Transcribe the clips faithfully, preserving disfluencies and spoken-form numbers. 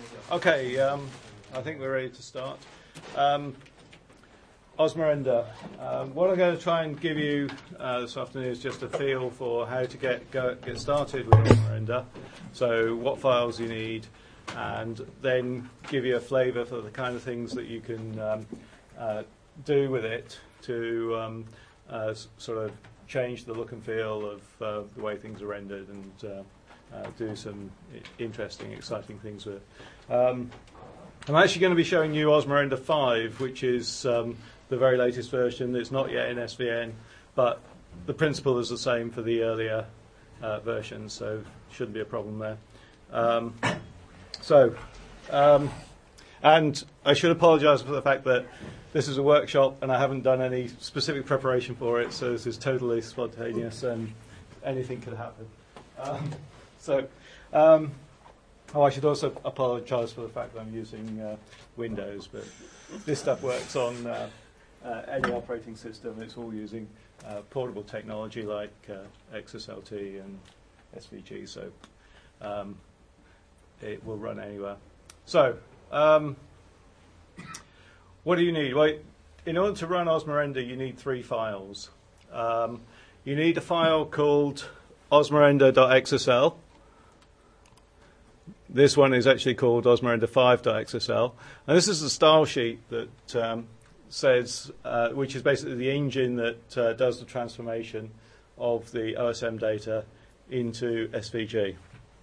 Okay, um, I think we're ready to start. Um, Osmerenda. Um, what I'm going to try and give you uh, this afternoon is just a feel for how to get go, get started with Osmerenda. So what files you need, and then give you a flavour for the kind of things that you can um, uh, do with it to um, uh, s- sort of change the look and feel of uh, the way things are rendered, and uh, uh, do some I- interesting, exciting things with it. Um, I'm actually going to be showing you Osmerenda five, which is um, the very latest version. It's not yet in S V N, but the principle is the same for the earlier uh, versions, so shouldn't be a problem there. Um, so, um, and I should apologise for the fact that this is a workshop and I haven't done any specific preparation for it, so this is totally spontaneous and anything could happen. Um, so. Um, Oh, I should also apologise for the fact that I'm using uh, Windows, but this stuff works on uh, uh, any operating system. It's all using uh, portable technology like uh, X S L T and S V G, so um, it will run anywhere. So, um, what do you need? Well, in order to run Osmerenda, you need three files. Um, you need a file called osmerenda dot x s l. This one is actually called osmerenda five dot x s l, and this is the style sheet that um, says, uh, which is basically the engine that uh, does the transformation of the O S M data into S V G.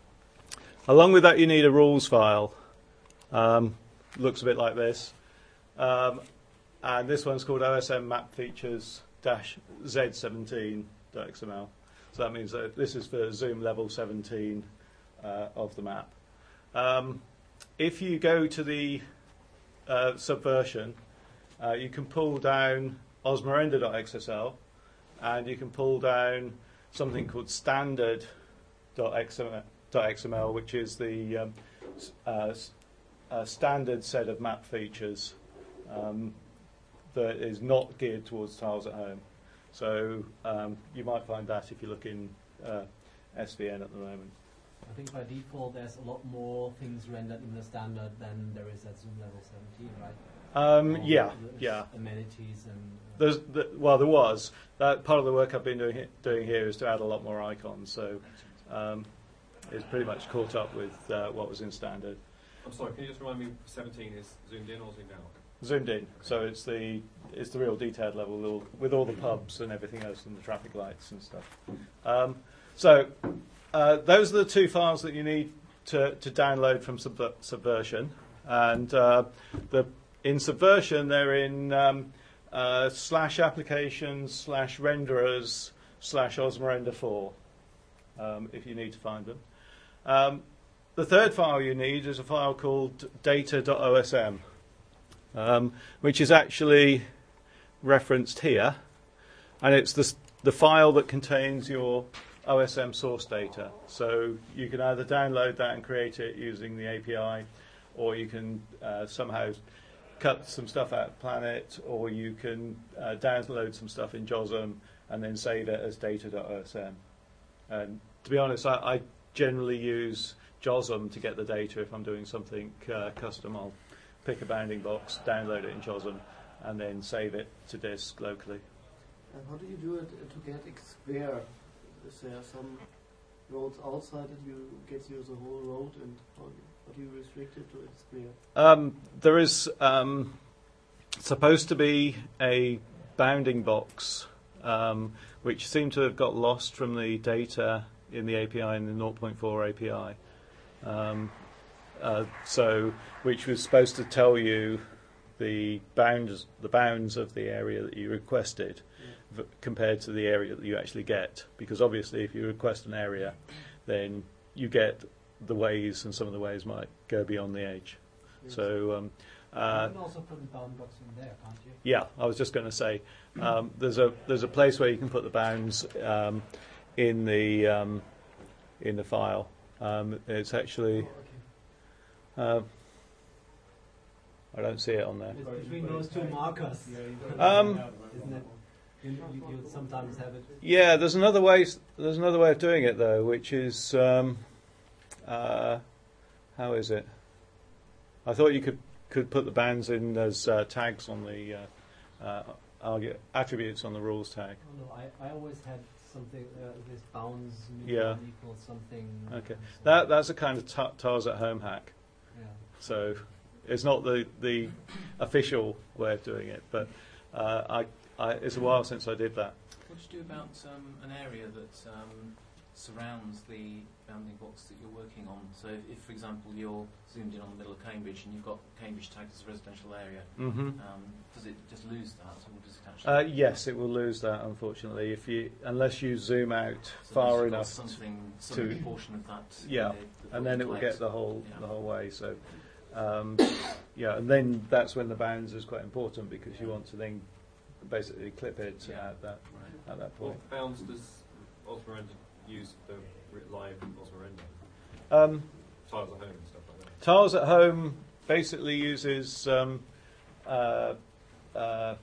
Along with that, you need a rules file. Um, looks a bit like this, um, and this one's called O S M map features dash z seventeen dot x m l. So that means that this is for zoom level seventeen uh, of the map. Um, if you go to the uh, subversion, uh, you can pull down osmerenda dot x s l, and you can pull down something called standard dot x m l, which is the um, uh, uh, standard set of map features um, that is not geared towards tiles at home. So um, you might find that if you look in uh, S V N at the moment. I think by default there's a lot more things rendered in the standard than there is at zoom level seventeen, right? Um, Or yeah, there's yeah. Amenities and. Uh, There's the, well, there was that part of the work I've been doing he- doing here is to add a lot more icons. So um, it's pretty much caught up with uh, what was in standard. I'm sorry. Can you just remind me? seventeen is zoomed in or zoomed out? Zoomed in, so it's the it's the real detailed level with all, with all the pubs and everything else and the traffic lights and stuff. Um, so. Uh, those are the two files that you need to, to download from Subver- Subversion, and uh, the in Subversion they're in um, uh, slash applications slash renderers slash osmerenda four. Um, if you need to find them, um, the third file you need is a file called data dot o s m, um, which is actually referenced here, and it's the the file that contains your O S M source data. So you can either download that and create it using the A P I, or you can uh, somehow cut some stuff out of Planet, or you can uh, download some stuff in JOSM and then save it as data dot o s m. And to be honest, I, I generally use JOSM to get the data. If I'm doing something uh, custom, I'll pick a bounding box, download it in JOSM, and then save it to disk locally. And how do you do it to get X square? Is there some roads outside that you get you the whole road, and how, how do you restrict it to X square? Um, there is um, supposed to be a bounding box, um, which seemed to have got lost from the data in the A P I in the zero point four A P I. Um, uh, so, which was supposed to tell you the bounds, the bounds of the area that you requested, v- compared to the area that you actually get. Because obviously, if you request an area, then you get the ways, and some of the ways might go beyond the edge. Yes. So, um, uh, you can also put the bound box in there, can't you? yeah, I was just going to say, um, there's a there's a place where you can put the bounds um, in the um, in the file. Um, it's actually. Uh, I don't see it on there. It's between those two markers. Um, Isn't it? You, you, you sometimes have it. Yeah, there's another way. There's another way of doing it though, which is um, uh, how is it? I thought you could could put the bands in as uh, tags on the uh, uh, argu- attributes on the rules tag. Oh, no, I, I always had something, uh, this bounds Yeah. equals something. Okay, and so- that that's a kind of t- Tars at home hack. Yeah. So it's not the the official way of doing it, but uh, I, I it's a while since I did that. What do you do about um, an area that um, surrounds the bounding box that you're working on? So if, if, for example, you're zoomed in on the middle of Cambridge and you've got Cambridge tagged as a residential area, Mm-hmm. um, does it just lose that, or does it actually? Uh, yes, it will lose that, unfortunately, if you unless you zoom out so far you've got enough, something, some to- portion of that. Yeah, in the, the and then it will flags. get the whole Yeah. the whole way. So, um, yeah, and then that's when the bounds is quite important because you want to then basically clip it Yeah. at that Right. at that point. What bounds does Osmerenda use the ri- live Osmerenda? Um, Tiles at home and stuff like that. Tiles at home basically uses um, uh, uh,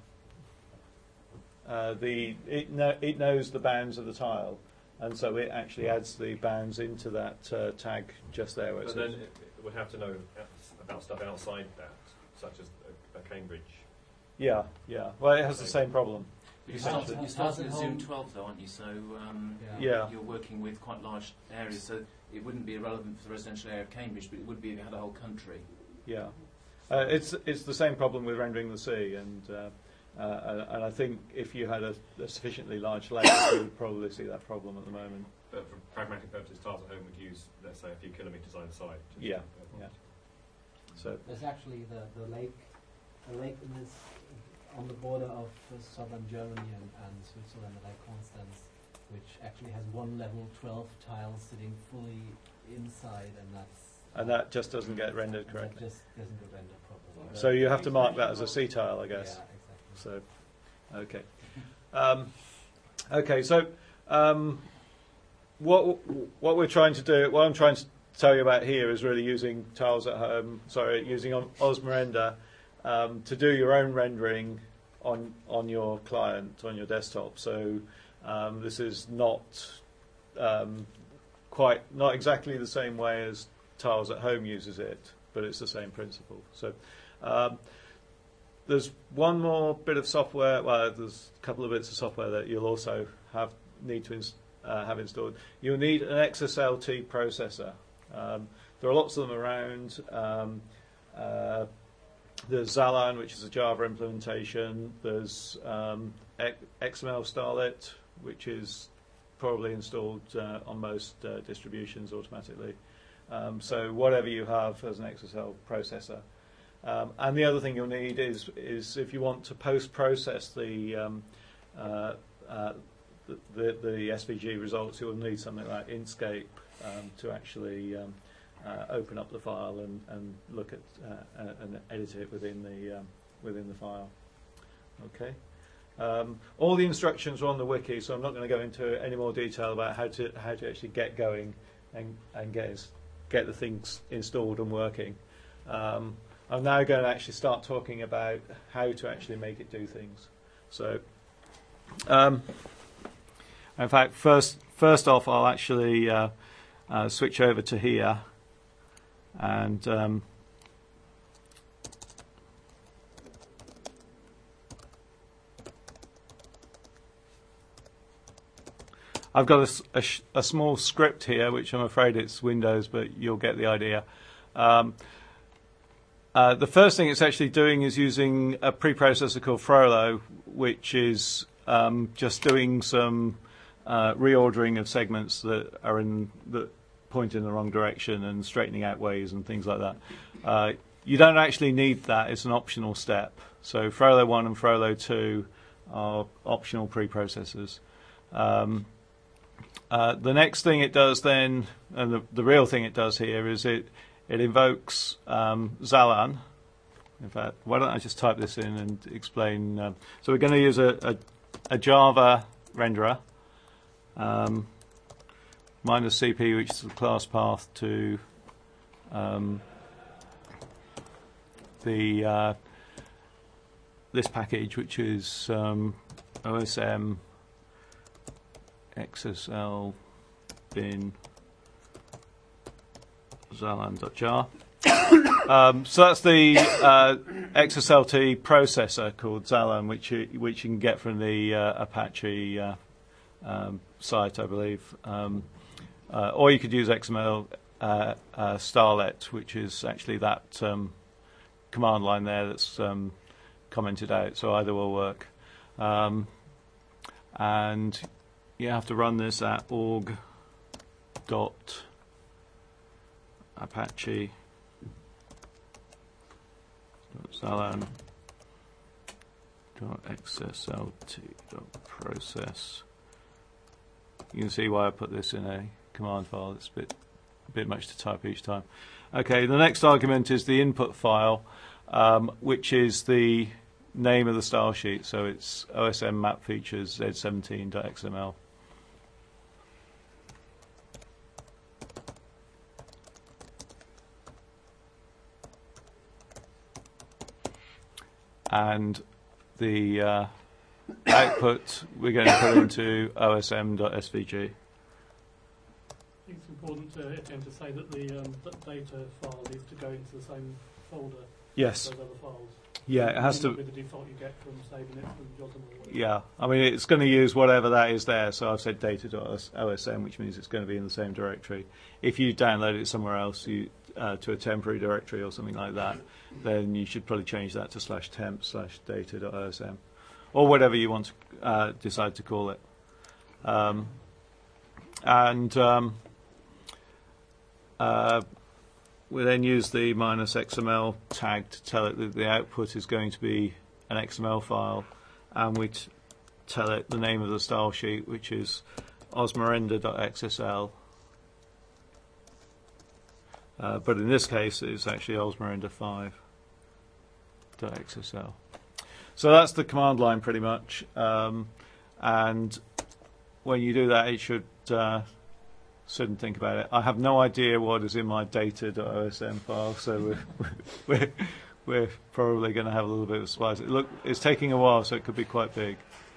uh, the it, kno- it knows the bounds of the tile, and so it actually adds the bounds into that uh, tag just there. Where it But says- then it, it would have to know outs- about stuff outside that, such as a, a Cambridge. yeah, yeah. Well, it has the same problem. But you're Essentially. starting, you're starting with How's it Zoom home? twelve though, aren't you? So um, Yeah. Yeah. you're working with quite large areas, so it wouldn't be irrelevant for the residential area of Cambridge, but it would be if it had a whole country. Yeah, uh, it's it's the same problem with rendering the sea, and uh, uh, and, and I think if you had a, a sufficiently large lake, you would probably see that problem at the moment. But for pragmatic purposes, Tiles at home would use, let's say, a few kilometres either side. to- Yeah, uh, yeah. So There's actually the, the lake, the lake in this, on the border of uh, southern Germany and, and Switzerland, the Lake Constance, which actually has one level twelve tiles sitting fully inside, and that's and that just doesn't get rendered and correctly. That just doesn't get rendered properly. So you have to mark that as a C tile, I guess. Yeah, exactly. So, okay, um, okay. So, um, what what we're trying to do, what I'm trying to tell you about here, is really using Tiles at home. Sorry, using Osmerenda um, to do your own rendering on on your client on your desktop. So um, this is not um, quite not exactly the same way as Tiles at home uses it, but it's the same principle. So. Um, There's one more bit of software. Well, there's a couple of bits of software that you'll also have need to ins- uh, have installed. You'll need an X S L T processor. Um, there are lots of them around. Um, uh, there's Xalan, which is a Java implementation. There's um, X M L Starlet, which is probably installed uh, on most uh, distributions automatically. Um, so whatever you have as an X S L processor. Um, and the other thing you'll need is is if you want to post-process the, um, uh, uh, the, the the S V G results, you'll need something like Inkscape um, to actually um, uh, open up the file and, and look at uh, uh, and edit it within the um, within the file. Okay. Um, all the instructions are on the wiki, so I'm not going to go into any more detail about how to how to actually get going and and get his, get the things installed and working. Um, I'm now going to actually start talking about how to actually make it do things. So, um, in fact, first first off, I'll actually uh, uh, switch over to here, and um, I've got a, s- a sh- a small script here, which I'm afraid it's Windows, but you'll get the idea. Um, uh, the first thing it's actually doing is using a preprocessor called Frollo, which is um, just doing some uh, reordering of segments that are in that point in the wrong direction and straightening out ways and things like that. Uh, you don't actually need that; it's an optional step. So Frollo one and Frollo two are optional preprocessors. Um, Uh, the next thing it does then, and the, the real thing it does here, is it it invokes um, Xalan. In fact, why don't I just type this in and explain? Um, so we're going to use a, a, a Java renderer, um, minus C P, which is the class path to um, the uh, this package, which is um, O S M X S L bin xalan.jar. um, so that's the uh, X S L T processor called Xalan, which you, which you can get from the uh, Apache uh, um, site, I believe. Um, uh, or you could use X M L uh, uh, Starlet, which is actually that um, command line there that's um, commented out. So either will work. Um, and you have to run this at org dot Apache Xalan dot X S L T dot process. You can see why I put this in a command file. It's a bit, a bit much to type each time. Okay, the next argument is the input file, um, which is the name of the style sheet. So it's O S M map features Z seventeen dot X M L. And the uh, output we're going to put into O S M dot S V G. I think it's important to, again, to say that the um, that data file needs to go into the same folder Yes. as those other files. Yeah, it has May to. not be the default you get from saving it from J O S M or whatever. Yeah, I mean it's going to use whatever that is there. So I've said data dot O S M, which means it's going to be in the same directory. If you download it somewhere else, you uh, to a temporary directory or something like that, then you should probably change that to slash temp slash data dot O S M, or whatever you want to uh, decide to call it. Um, and um, uh, we then use the minus X M L tag to tell it that the output is going to be an X M L file, and we t tell it the name of the style sheet, which is osmerenda dot X S L. Uh, but in this case, it's actually osmerenda five dot X S L. So that's the command line pretty much. Um, and when you do that, it should uh, sit and think about it. I have no idea what is in my data dot O S M file, so we're, we're, we're probably going to have a little bit of a surprise. It look, it's taking a while, so it could be quite big.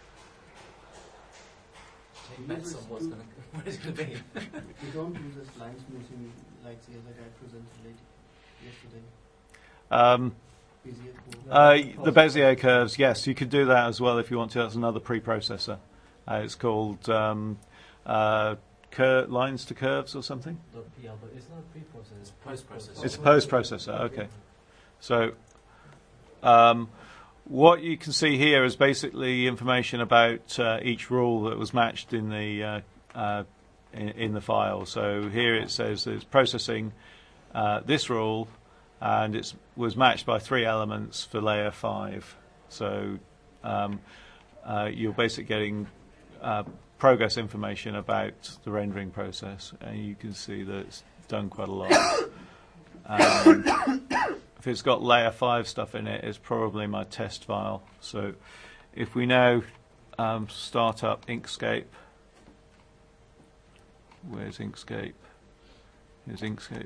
Take bets on what's gonna, what it's going to be. You don't do this line smoothing like the other guy presented late yesterday. Um, Bezier curve. uh, the Bezier curves, yes, you could do that as well if you want to. That's another preprocessor. Uh, it's called um, uh, cur lines to curves or something. Not P L, but it's not pre-processor. It's Post-processor. It's a post-processor, okay. So um, what you can see here is basically information about uh, each rule that was matched in the uh, uh, in, in the file. So here it says that it's processing uh, this rule, and it was matched by three elements for layer five. So um, uh, you're basically getting uh, progress information about the rendering process, and you can see that it's done quite a lot. Um, if it's got layer five stuff in it, it's probably my test file. So if we now um, start up Inkscape, where's Inkscape? Here's Inkscape.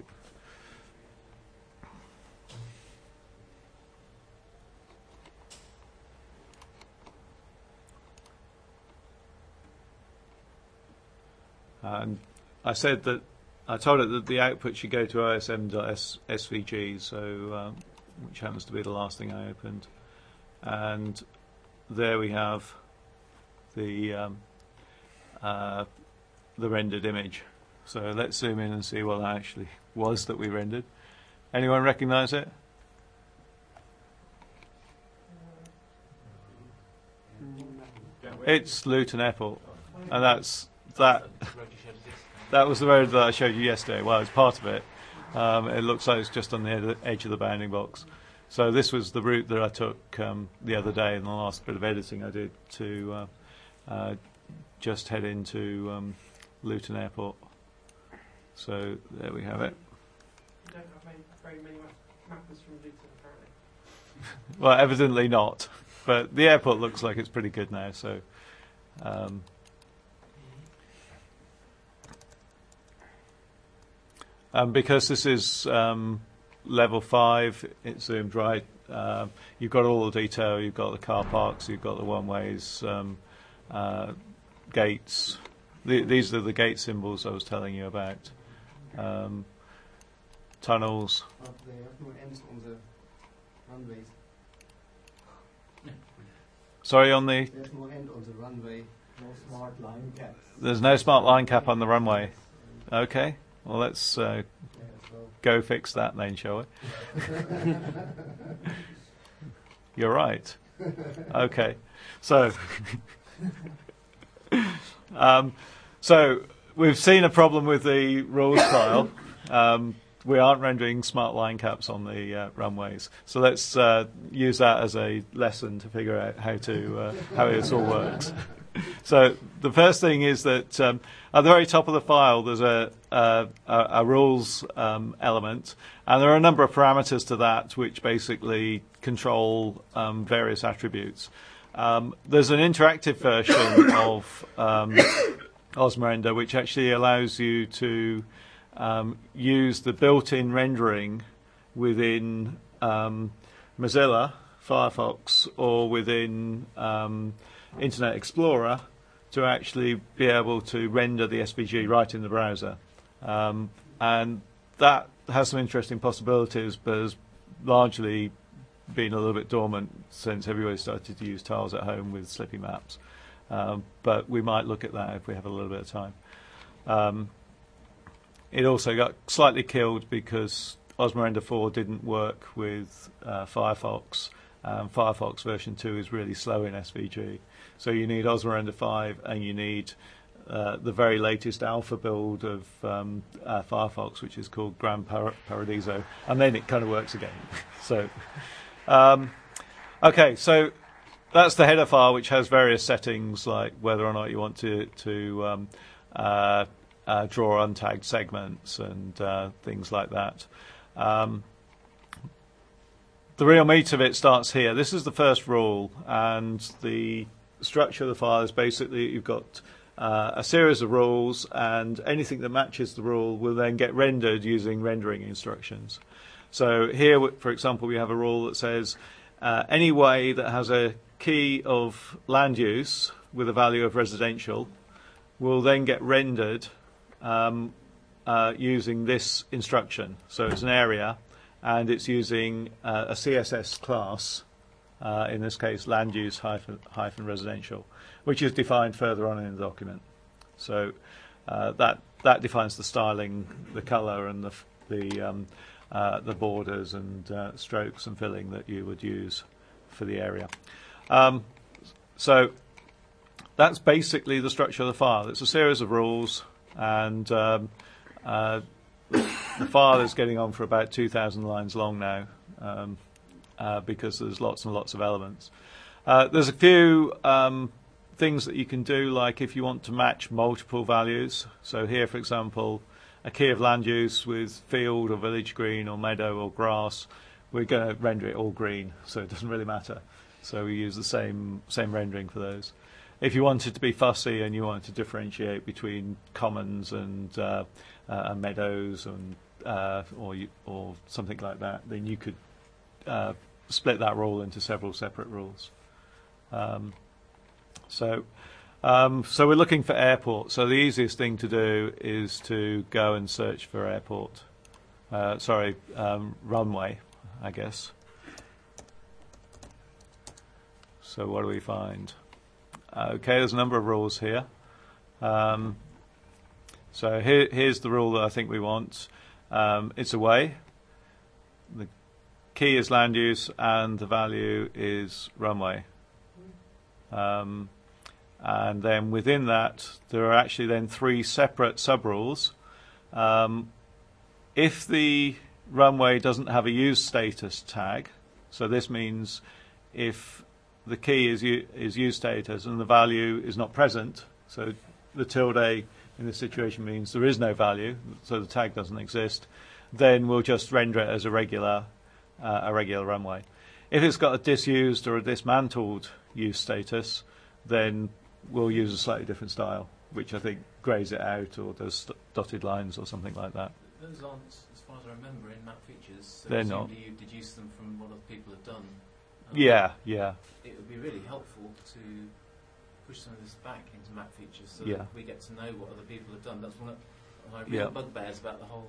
And I said that I told it that the output should go to O S M dot S V G, so um, which happens to be the last thing I opened. And there we have the um, uh, the rendered image. So let's zoom in and see what that actually was that we rendered. Anyone recognise it? It's Luton Airport, and that's that. That was the road that I showed you yesterday. Well, it's part of it. Um, it looks like it's just on the edge of the bounding box. So this was the route that I took um, the other day in the last bit of editing I did to uh, uh, just head into um, Luton Airport. So there we have it. You don't have many, very many map mappers from Luton, apparently. Well, evidently not. But the airport looks like it's pretty good now. So. Um, Um, because this is um, level five, it zoomed right. Um, you've got all the detail. You've got the car parks. You've got the one-ways, um, uh, gates. The, these are the gate symbols I was telling you about. Um, tunnels. But they have no ends on the runways. Sorry, on the There's no end on the runway. No smart line caps. there's no smart line cap on the runway. Okay, well let's uh, Yeah, so go fix that then, shall we? You're right. Okay, so um, so we've seen a problem with the rules file. Um, we aren't rendering smart line caps on the uh, runways, so let's uh, use that as a lesson to figure out how to uh, how this all works. So the first thing is that um, at the very top of the file there's a, a, a, a rules um, element, and there are a number of parameters to that which basically control um, various attributes. Um, there's an interactive version of um, Osmerender which actually allows you to um, use the built-in rendering within um, Mozilla Firefox or within um, Internet Explorer to actually be able to render the S V G right in the browser. Um, and that has some interesting possibilities, but has largely been a little bit dormant since everybody started to use tiles at home with Slippy maps. Um, but we might look at that if we have a little bit of time. Um, it also got slightly killed because Osmerender four didn't work with uh, Firefox. Um, Firefox version two is really slow in S V G. So you need Osmerender five and you need uh, the very latest alpha build of um, uh, Firefox, which is called Grand Par- Paradiso, and then it kind of works again. so, um, okay, so that's the header file, which has various settings like whether or not you want to, to um, uh, uh, draw untagged segments and uh, things like that. Um, The real meat of it starts here. This is the first rule, and the structure of the file is basically you've got uh, a series of rules, and anything that matches the rule will then get rendered using rendering instructions. So here, for example, we have a rule that says uh, any way that has a key of land use with a value of residential will then get rendered um, uh, using this instruction. So it's an area, and it's using uh, a C S S class, uh, in this case land use hyphen, hyphen residential, which is defined further on in the document. So uh, that that defines the styling, the colour, and the the um, uh, the borders and uh, strokes and filling that you would use for the area. Um, so that's basically the structure of the file. It's a series of rules, and um, uh, the file is getting on for about two thousand lines long now, um, uh, because there's lots and lots of elements. Uh, there's a few um, things that you can do, like if you want to match multiple values. So here, for example, a key of land use with field or village green or meadow or grass, we're going to render it all green, so it doesn't really matter. So we use the same same rendering for those. If you wanted to be fussy and you wanted to differentiate between commons and uh, uh, meadows and uh, or you, or something like that, then you could uh, split that rule into several separate rules. Um, so, um, so we're looking for airport. So the easiest thing to do is to go and search for airport. Uh, sorry, um, runway, I guess. So what do we find? Okay, there's a number of rules here. Um, so here, here's the rule that I think we want. Um, it's away. The key is land use, and the value is runway. Um, and then within that, there are actually then three separate sub-rules. Um, if the runway doesn't have a use status tag, so this means if the key is u- is use status and the value is not present, so the tilde in this situation means there is no value, so the tag doesn't exist, then we'll just render it as a regular uh, a regular runway. If it's got a disused or a dismantled use status, then we'll use a slightly different style, which I think grays it out or does st- dotted lines or something like that. Those aren't, as far as I remember, in map features. So They're not. You deduce them from what other people have done. Um, Yeah, yeah. It would be really helpful to push some of this back into map features so Yeah. that we get to know what other people have done. That's one of my Yeah. real bugbears about the whole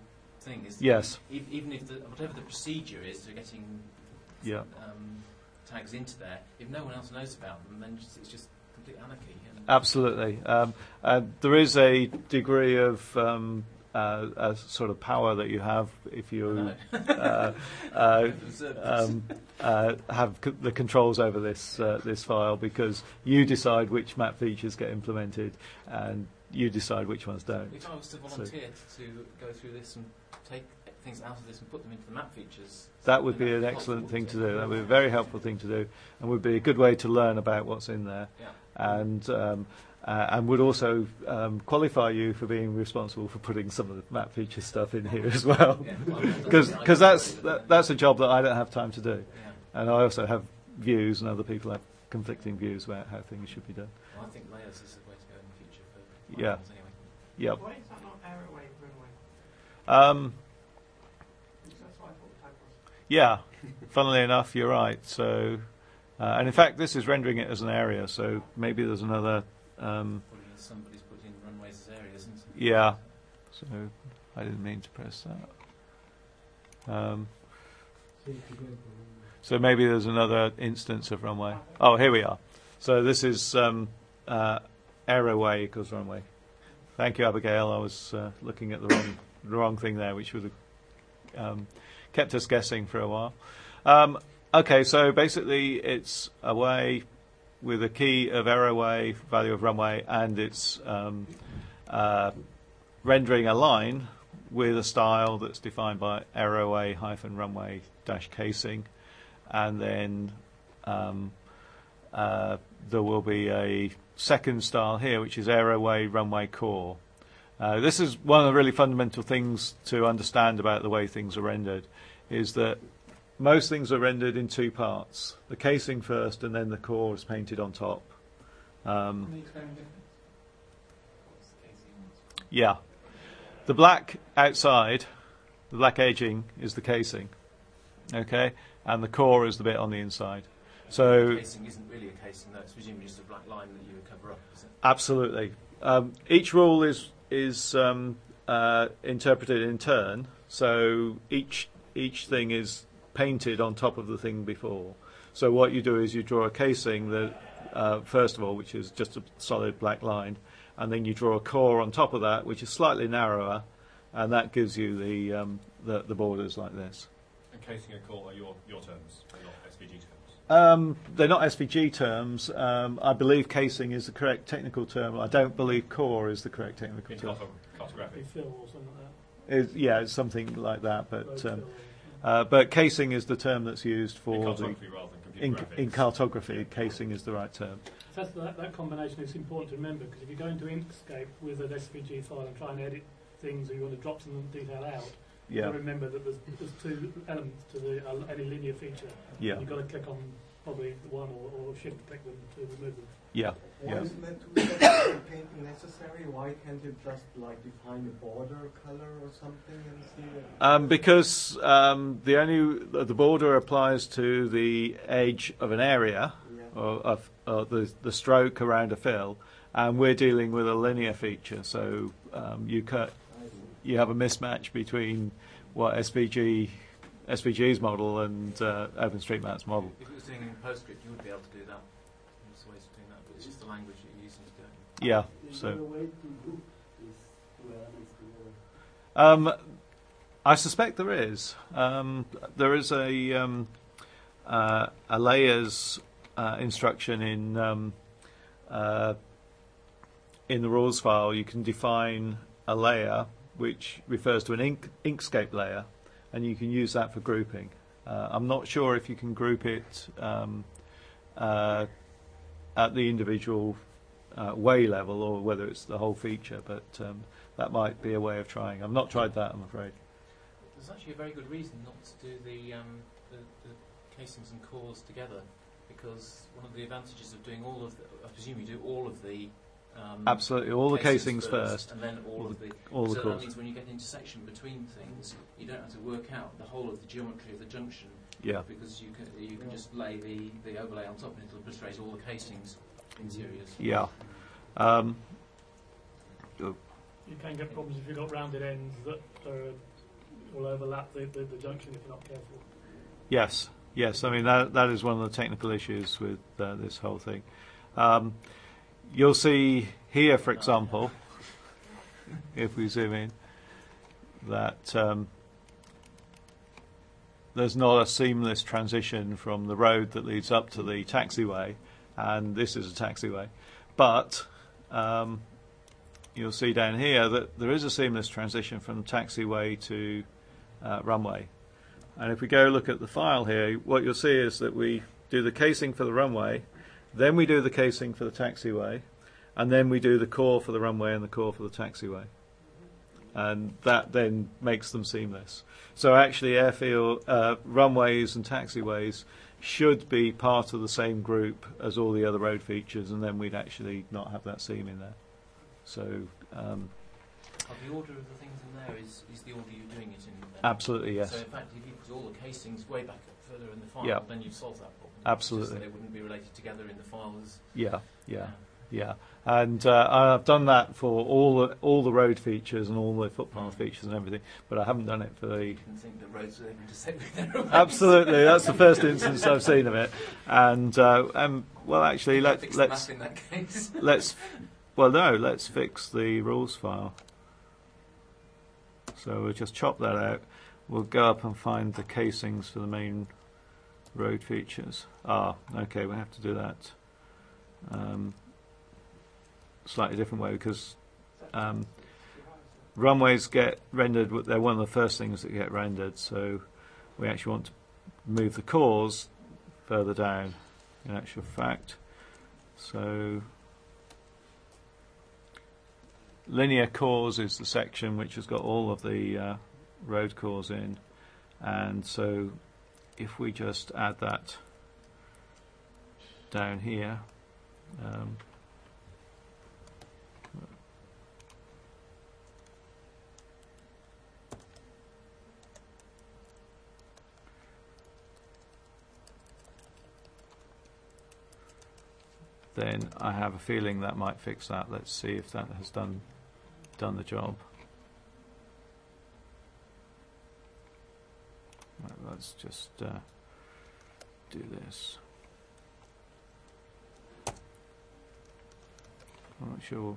thing. Is Yes. e- even if the, whatever the procedure is for getting Yeah. um, tags into there, if no one else knows about them, then just, it's just complete anarchy. And Absolutely. Um, uh, there is a degree of um, uh, a sort of power that you have if you uh, uh, um, uh, have c- the controls over this uh, this file, because you decide which map features get implemented and you decide which ones don't. If I was to volunteer so, to go through this and take things out of this and put them into the map features, that would be an excellent thing to do. That would be a very helpful thing to do, and would be a good way to learn about what's in there. Yeah. And um, uh, and would also um, qualify you for being responsible for putting some of the map feature stuff in here as well, because Yeah. because that's that, that's a job that I don't have time to do, Yeah. and I also have views, and other people have conflicting views about how things should be done. Well, I think layers is the way to go in the future for Yeah. platforms anyway. Yep. Why is that not Arrowway runway? Um, Because that's what I thought the tag was. yeah. Funnily enough, you're right. So, uh, and in fact, this is rendering it as an area. So maybe there's another. Um, Probably somebody's put in runways as areas, isn't it? Yeah. So I didn't mean to press that. Um, So if you go into so maybe there's another instance of runway. Oh, here we are. So this is um, uh, Aeroway equals runway. Thank you, Abigail. I was uh, looking at the wrong, the wrong thing there, which would have um, kept us guessing for a while. Um, okay, so basically it's a way with a key of Aeroway, value of runway, and it's um, uh, rendering a line with a style that's defined by Aeroway hyphen runway dash casing, and then um, uh, there will be a second style here, which is Aeroway runway core. Uh, this is one of the really fundamental things to understand about the way things are rendered, is that most things are rendered in two parts: the casing first, and then the core is painted on top. Um, Can you explain the difference? What's the casing ones? Yeah. The black outside, the black edging, is the casing. Okay? And the core is the bit on the inside. So, The casing isn't really a casing, though. It's presumably just a black line that you would cover up, is it? absolutely. Um, each rule is is um, uh, interpreted in turn. So each each thing is painted on top of the thing before. So what you do is you draw a casing that, uh, first of all, which is just a solid black line, and then you draw a core on top of that, which is slightly narrower, and that gives you the um, the, the borders like this. And casing and core are your, your terms, they're not S V G terms. Um, they're not S V G terms. Um, I believe casing is the correct technical term. I don't believe core is the correct technical In term. carto- cartographic. Be fill or something like that. It, yeah, it's something like that. But Road um, fill or- uh, but casing is the term that's used In for the cartography rather than computer in, graphics. in cartography. Casing is the right term. So that's, that, that combination is important to remember, because if you go into Inkscape with an S V G file and try and edit things, or you want to drop some detail out, you've got Yeah, to remember that there's, there's two elements to the, uh, any linear feature. yeah, You've got to click on probably one or, or shift click them to remove them. yeah, Why yeah. is that two-step painting necessary? Why can't you just like define a border color or something and see that? Um, because um, the only the border applies to the edge of an area, Yeah. or of or the the stroke around a fill, and we're dealing with a linear feature. So um, you cut, I see. you have a mismatch between what S V G S V G's model and uh, OpenStreetMap's model. If it was doing it in PostScript, you would be able to do that. There's ways of doing that, but it's just the language that you're using to do it. Yeah. Is So. there a way to group these two elements together? Um, I suspect there is. Um, there is a um, uh, a layers uh, instruction in um, uh, in the rules file. You can define a layer which refers to an ink, Inkscape layer, and you can use that for grouping. Uh, I'm not sure if you can group it um, uh, at the individual uh, way level or whether it's the whole feature, but um, that might be a way of trying. I've not tried that, I'm afraid. There's actually a very good reason not to do the, um, the, the casings and cores together, because one of the advantages of doing all of the, I presume you do all of the um, Absolutely, all the casings first, and then all, all of the, all so the that cores. means when you get an intersection between things, you don't have to work out the whole of the geometry of the junction, Yeah, because you can you can just lay the, the overlay on top and it'll illustrate all the casings interiors. yeah. Um, You can get problems if you've got rounded ends that are will overlap the, the, the junction if you're not careful. Yes, yes. I mean, that that is one of the technical issues with uh, this whole thing. Um, you'll see here, for example, if we zoom in, that um, there's not a seamless transition from the road that leads up to the taxiway, and this is a taxiway. But um, you'll see down here that there is a seamless transition from taxiway to uh, runway. And if we go look at the file here, what you'll see is that we do the casing for the runway, then we do the casing for the taxiway, and then we do the core for the runway and the core for the taxiway. And that then makes them seamless. So actually airfield, uh, runways and taxiways should be part of the same group as all the other road features, and then we'd actually not have that seam in there. So um, oh, the order of the things in there is, is the order you're doing it in. Then. Absolutely, yes. So in fact, if you put all the casings way back up further in the file, Yep. then you've solved that problem. Absolutely. It's just that they wouldn't be related together in the file as. Yeah, yeah. Yeah, and uh, I've done that for all the, all the road features and all the footpath features and everything, but I haven't done it for the. I didn't think that roads were intersect with their roads. Absolutely, that's the first instance I've seen of it, and uh, um, well, actually, let, Fix let's the map in that case. let's well, no, let's fix the rules file. So we'll just chop that out. We'll go up and find the casings for the main road features. Ah, okay, we have to do that. Um, slightly different way because um, runways get rendered, they're one of the first things that get rendered, so we actually want to move the cores further down in actual fact. So linear cores is the section which has got all of the uh, road cores in, and so if we just add that down here, um, then I have a feeling that might fix that. Let's see if that has done done the job. Right, let's just uh, do this. I'm not sure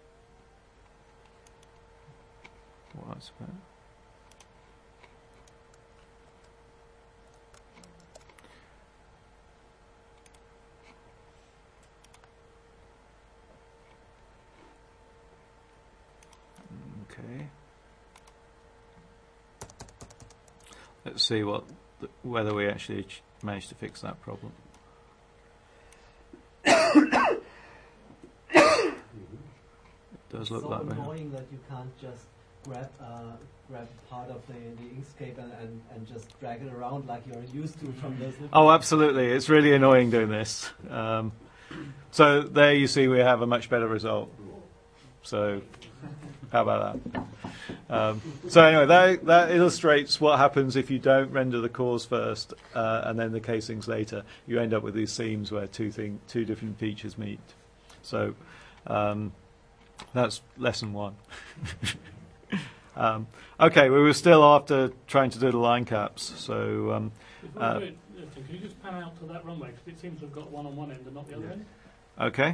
what that's about. Okay. Let's see what th whether we actually ch managed to fix that problem. It does look so like we have. annoying that you can't just grab uh, grab part of the, the Inkscape and, and, and just drag it around like you're used to from this. Oh, absolutely. It's really annoying doing this. Um, so there you see we have a much better result. So how about that? Um, so anyway, that, that illustrates what happens if you don't render the cores first uh, and then the casings later. You end up with these seams where two thing, two different features meet. So um, that's lesson one. um, okay, we were still after trying to do the line caps. So um, Before uh, we do it, Justin, can you just pan out to that runway? Because it seems to have got one on one end and not the other Yeah. end. okay,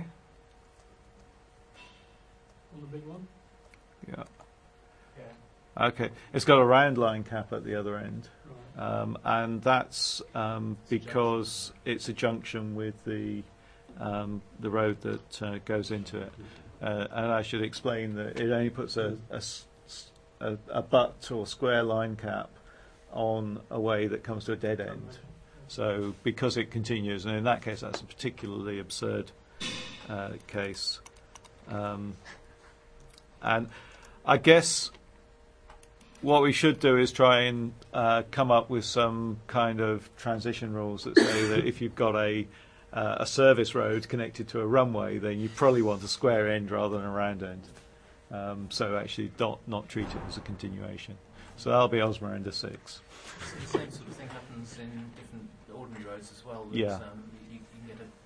On the big one. yeah. Okay, it's got a round line cap at the other end, Right. um, and that's um, because it's a junction with the um, the road that uh, goes into it. Uh, and I should explain that it only puts a, a s- s- a, a butt or square line cap on a way that comes to a dead end. So because it continues, and in that case that's a particularly absurd uh, case. Um, and I guess what we should do is try and uh, come up with some kind of transition rules that say that if you've got a uh, a service road connected to a runway, then you probably want a square end rather than a round end. Um, so actually not, not treat it as a continuation. So that'll be Osmerenda six. So the same sort of thing happens in different ordinary roads as well. That, Yeah. Um, you, you can get a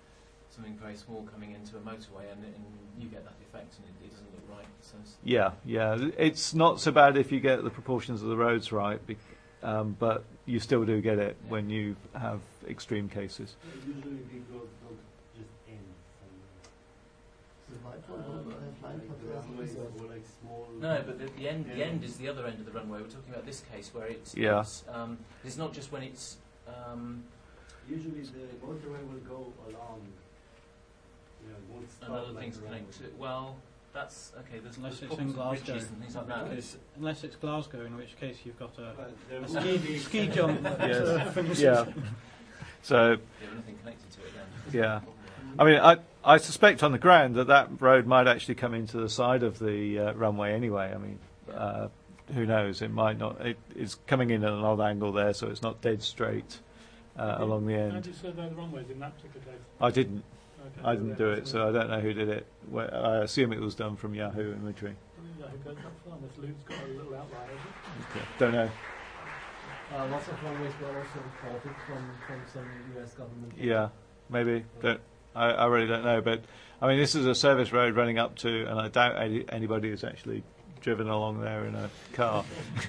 something very small coming into a motorway, and, and you get that effect, and it, it doesn't look right. So it's- Yeah, yeah. It's not so bad if you get the proportions of the roads right, bec- um, but you still do get it Yeah. when you have extreme cases. Usually we go, go just in. The white one don't have line cut there. Or like small. No, but the, the end the Yeah. end is the other end of the runway. We're talking about this case where it's Yeah. it's, um, it's not just when it's um, Usually the motorway will go along. You know, it won't stop and other like things the connect to runway. well. That's okay. There's, Unless there's it's in problems with Glasgow. bridges and things like that. It's, unless it's Glasgow, in which case you've got a, But there a will ski, be ski jump. that, Yes. uh, finishes. Yeah. So, Yeah, but nothing connected to it then. yeah. I mean, I, I suspect on the ground that that road might actually come into the side of the uh, runway anyway. I mean, uh, who knows? It might not. It, it's coming in at an odd angle there, so it's not dead straight uh, along the How end. did you survey the runways in that particular case? I didn't. Okay. I didn't do it, so I don't know who did it. Well, I assume it was done from Yahoo Imagery. Yeah, who goes that far? Unless Luke's got a little outlier, is it? Don't know. Uh, lots of runways were also reported from, from some U S government. Yeah, maybe. Don't, I, I really don't know. But I mean, this is a service road running up to, and I doubt any, anybody has actually driven along there in a car.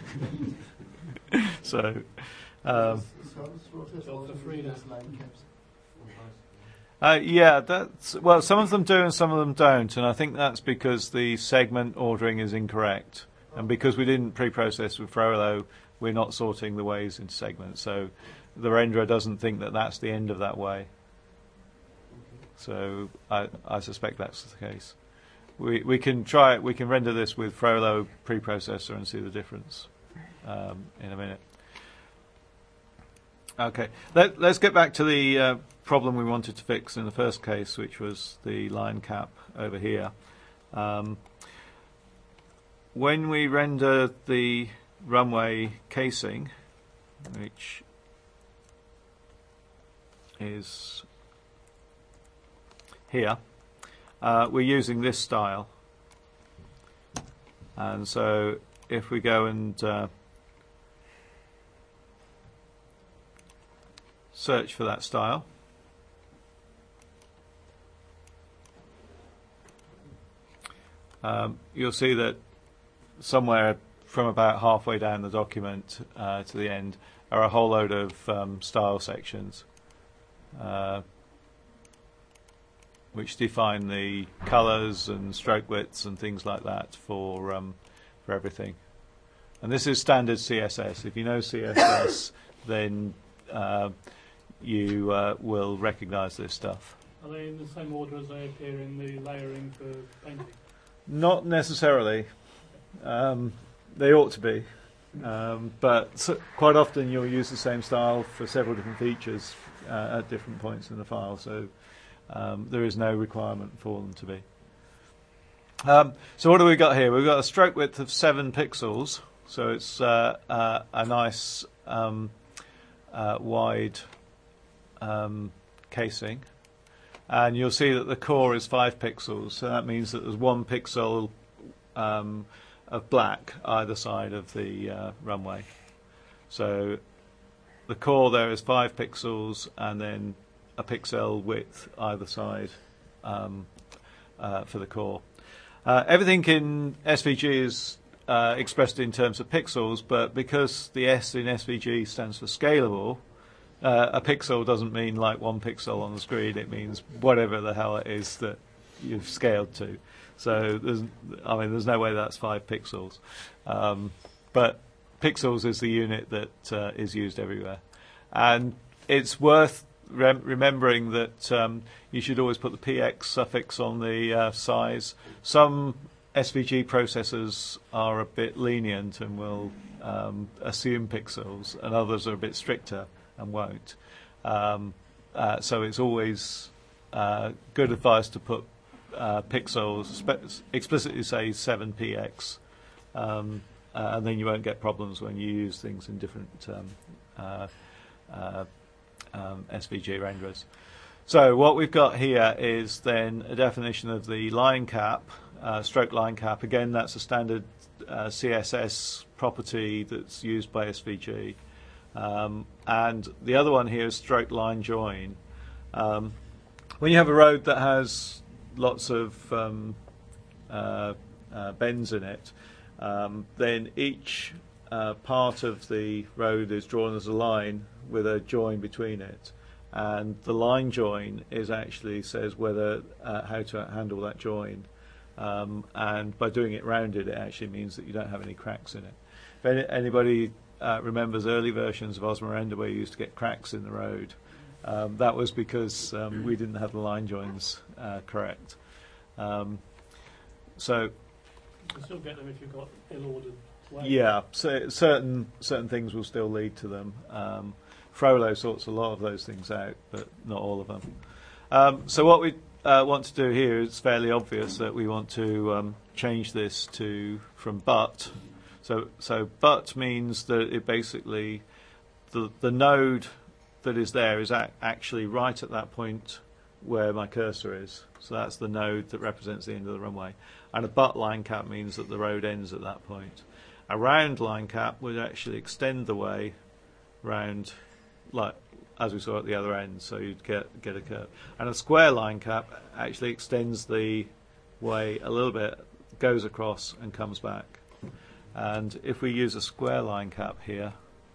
so, um, Service road has Job also for free has now. line caps. uh, yeah, that's well. Some of them do, and some of them don't, and I think that's because the segment ordering is incorrect, and because we didn't pre-process with Frollo, we're not sorting the ways into segments. So, the renderer doesn't think that that's the end of that way. So I, I suspect that's the case. We we can try it. We can render this with Frollo preprocessor and see the difference um, in a minute. Okay, Let, let's get back to the uh, problem we wanted to fix in the first case, which was the line cap over here. Um, when we render the runway casing, which is here, uh, we're using this style, and so if we go and uh, search for that style, um, you'll see that somewhere from about halfway down the document uh, to the end are a whole load of um, style sections uh, which define the colours and stroke widths and things like that for um, for everything. And this is standard C S S. If you know C S S, then uh, you uh, will recognise this stuff. Are they in the same order as they appear in the layering for painting? Not necessarily. Um, they ought to be. Um, but so quite often you'll use the same style for several different features uh, at different points in the file. So um, there is no requirement for them to be. Um, so what do we got here? We've got a stroke width of seven pixels. So it's uh, uh, a nice um, uh, wide um, casing. And you'll see that the core is five pixels. So that means that there's one pixel um, of black either side of the uh, runway. So the core there is five pixels and then a pixel width either side um, uh, for the core. Uh, everything in S V G is uh, expressed in terms of pixels, but because the S in S V G stands for scalable, uh, a pixel doesn't mean like one pixel on the screen. It means whatever the hell it is that you've scaled to. So there's, I mean, there's no way that's five pixels. Um, but pixels is the unit that uh, is used everywhere. And it's worth rem- remembering that um, you should always put the P X suffix on the uh, size. Some S V G processors are a bit lenient and will um, assume pixels, and others are a bit stricter and won't. Um, uh, so it's always uh, good advice to put uh, pixels, spe- explicitly say seven P X, um, uh, and then you won't get problems when you use things in different um, uh, uh, um, S V G renderers. So what we've got here is then a definition of the line cap, uh, stroke line cap. Again, that's a standard uh, C S S property that's used by S V G. Um, and the other one here is stroke line join. Um, when you have a road that has lots of um, uh, uh, bends in it, um, then each uh, part of the road is drawn as a line with a join between it, and the line join is actually says whether uh, how to handle that join, um, and by doing it rounded, it actually means that you don't have any cracks in it. If any, anybody uh, remembers early versions of Osmerenda where you used to get cracks in the road, um, that was because um, we didn't have the line joins uh, correct. Um, so. You can still get them if you've got ill-ordered ways. Yeah, so certain certain things will still lead to them. Um, Frollo sorts a lot of those things out, but not all of them. Um, so what we uh, want to do here is fairly obvious that we want to um, change this to from but. So so but means that it basically the the node that is there is a- actually right at that point where my cursor is. So that's the node that represents the end of the runway. And a but line cap means that the road ends at that point. A round line cap would actually extend the way round, like as we saw at the other end, so you'd get get a curve. And a square line cap actually extends the way a little bit, goes across and comes back. And if we use a square line cap here,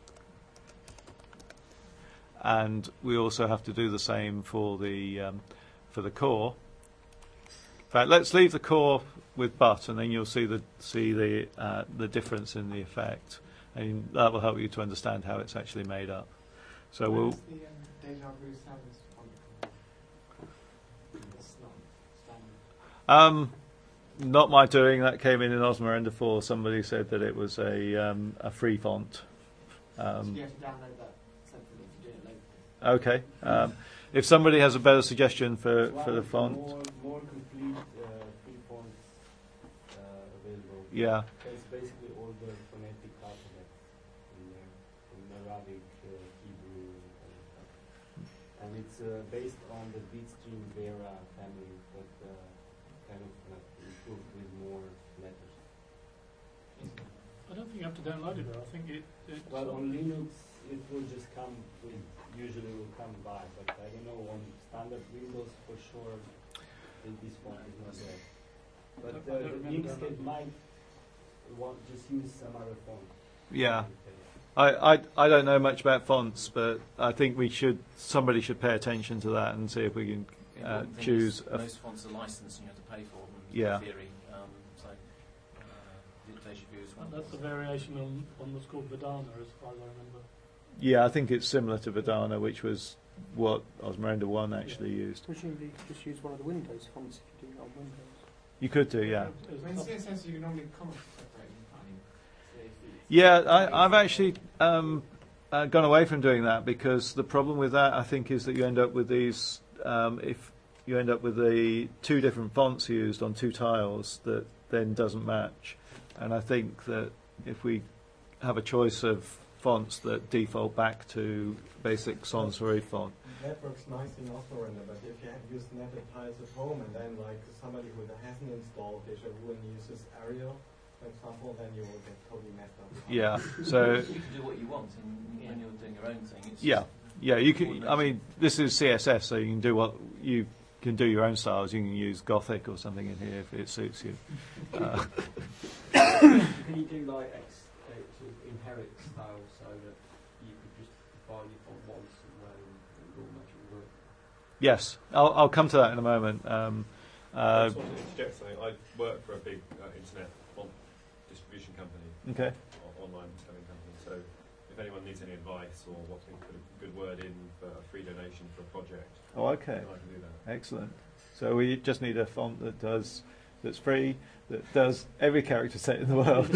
and we also have to do the same for the um, for the core. In fact, let's leave the core with but, and then you'll see the see the uh, the difference in the effect, and that will help you to understand how it's actually made up. So we'll. The, um, deja vu service one? That's not standard. Um, not my doing. That came in in Osmerenda four. Somebody said that it was a um, a free font. Um, so you have to download that separately if you do it locally. okay. Um, if somebody has a better suggestion for, One for the of font, More, more complete uh, free fonts uh, available. yeah. It's basically all the phonetic alphabet in there, in Arabic, uh, Hebrew, and kind of stuff. And it's uh, based on the Bitstream Vera family, but uh, kind of uh, improved with more letters. I don't think you have to download it though. I think it. it Well, on Linux, it will just come, it usually will come by, but I don't know, on standard Windows for sure, that this one is not there. But I uh, don't remember Inkscape that. might want just use some other font. Yeah. I, I, I don't know much about fonts, but I think we should somebody should pay attention to that and see if we can The uh, important thing choose. is A most fonts are licensed and you have to pay for them. Yeah. In theory, um, so uh, the Deja Vu is one. That's a variation on on what's called Vedana, as far as I remember. yeah, I think it's similar to Vedana, which was what Osmerenda one actually used. Presumably you could just use one of the Windows fonts if you do it on Windows. You could do, yeah. When C S S, you can normally comment separate, can't you? So if it's- Yeah, I, I've actually um, uh, gone away from doing that because the problem with that, I think, is that you end up with these. Um, if you end up with the two different fonts used on two tiles, that then doesn't match. And I think that if we have a choice of fonts that default back to basic sans serif font, That works nice in Osmerenda, but if you have used netted tiles at home and then like somebody who hasn't installed Deja Vu and uses Arial, for example, then you will get totally messed up. yeah. So You can do what you want, and when you're doing your own thing, it's yeah, just yeah. You can. I mean, this is C S S, so you can do what you can do your own styles. You can use Gothic or something in here if it suits you. Uh, Can you do like ex, uh, sort of inherit style so that you could just buy your font once and then it will make it work? yes, I'll, I'll come to that in a moment. Um, I uh, just wanted to interject something. I work for a big uh, internet font distribution company, okay. o- online selling company. So if anyone needs any advice or wants me to put a good word in for a free donation for a project, Oh, okay. then I can do that. Excellent. So we just need a font that does that's free, that does every character set in the world,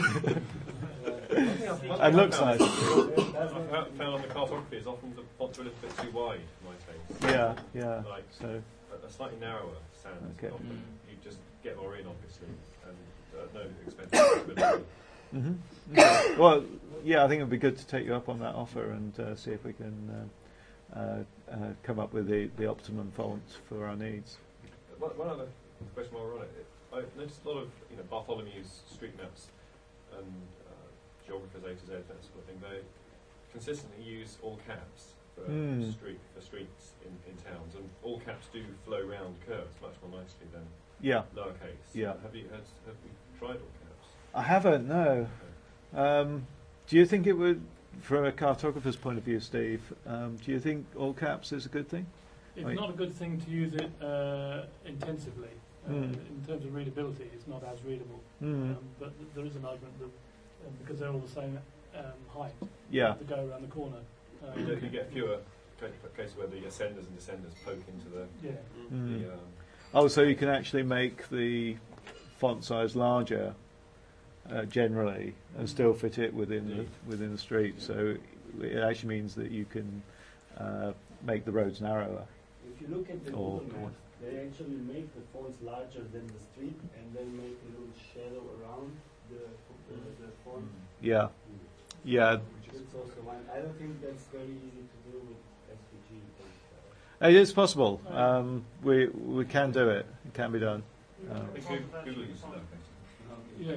and looks nice. I've found on the cartography is often the fonts are a little bit too wide for my taste. Yeah, yeah. Like So a, a slightly narrower sound. Okay. Often you just get more in, obviously, and uh, no expense. hmm okay. Well, yeah, I think it'd be good to take you up on that offer and uh, see if we can uh, uh, uh, come up with the, the optimum font for our needs. One, one other question while we're on it. I noticed a lot of you know Bartholomew's street maps and uh, geographers A to Z, that sort of thing. They consistently use all caps for Hmm. street for streets in, in towns, and all caps do flow round curves much more nicely than Yeah. lowercase. Yeah. Have you had, have you tried all caps? I haven't. No. Um, do you think it would, from a cartographer's point of view, Steve? Um, do you think all caps is a good thing? It's Wait. not a good thing to use it uh, intensively. Uh, Mm. In terms of readability, it's not as readable. Mm. Um, but th- there is an argument that um, because they're all the same um, height, Yeah. to go around the corner. Um, You, don't, you get fewer ca- cases where the ascenders and descenders poke into the. Yeah. Mm. the um, Oh, so you can actually make the font size larger uh, generally, and still fit it within the, Indeed. within the street. So it actually means that you can uh, make the roads narrower. If you look at the Or- Google Maps, they actually make the fonts larger than the street and then make a little shadow around the, the, the font. Yeah, yeah. That's also one. I don't think that's very easy to do with S V G. But, uh, It is possible. Um, we we can do it. It can be done. I Um, think Google, Google uses lowercase. Yeah.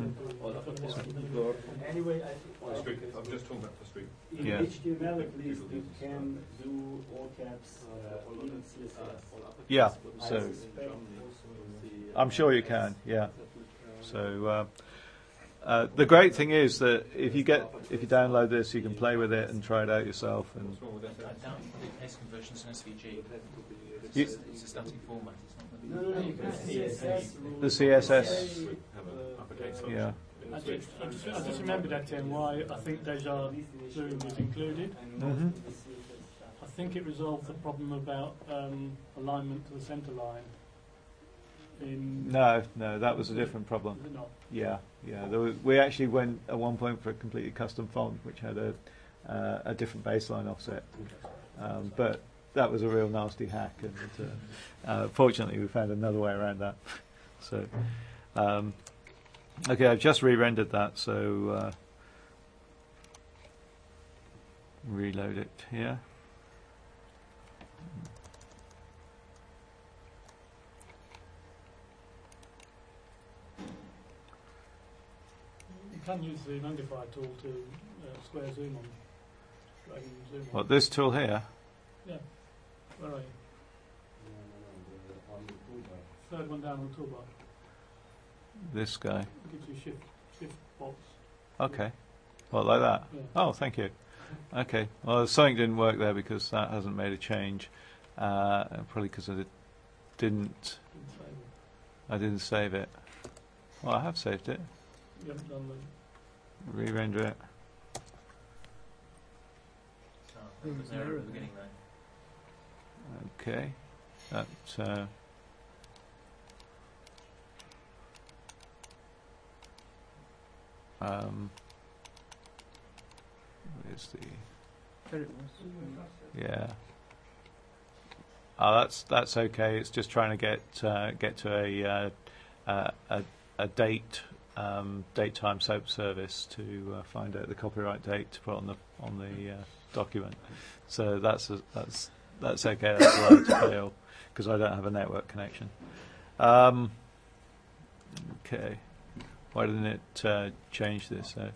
Anyway, I think For street, I'm just talking about for street. in Yeah. H T M L at least you can do all caps uh, in C S S. Yeah. I So suspect also in I'm sure you can. Yeah. So uh, uh, the great thing is that if you get if you download this, you can play with it and try it out yourself. And What's wrong with I that? doubt the case conversion's an S V G. It's, You- just- it's a static format. It's not the No, no, no, because C S S the C S S. Have an uppercase function. Yeah. in I the just, switch. I just, I just remembered that Tim, why I think Deja Zoom was included. Mhm. I think it resolved the problem about um, alignment to the centre line. In No, no, that was a different problem. Is it not? Yeah, yeah. There was, we actually went at one point for a completely custom font, which had a uh, a different baseline offset. Um, but that was a real nasty hack, and uh, uh, fortunately we found another way around that. So, um, okay, I've just re-rendered that, so uh, reload it here. You can use the magnify tool to uh, square zoom on. Drag and zoom on. What, this tool here? Yeah. Where are you? No, no, no, the, on the toolbar. Third one down on the toolbar. This guy. It gives you shift shift box. Okay. What, like that? Yeah. Oh, thank you. Okay. Well, something didn't work there because that hasn't made a change. Uh, probably because I did, didn't. Didn't save it. I didn't save it. Well, I have saved it. You haven't done the. Re-render it. Oh, there's an error at the beginning there. Okay. That. Uh, um, where's the? There it was. Yeah. Oh, that's that's okay. It's just trying to get uh, get to a uh, uh, a, a date um, date time soap service to uh, find out the copyright date to put on the on the uh, document. So that's a, that's that's okay. That's allowed to fail because I don't have a network connection. Um, okay. Why didn't it uh, change this? Uh,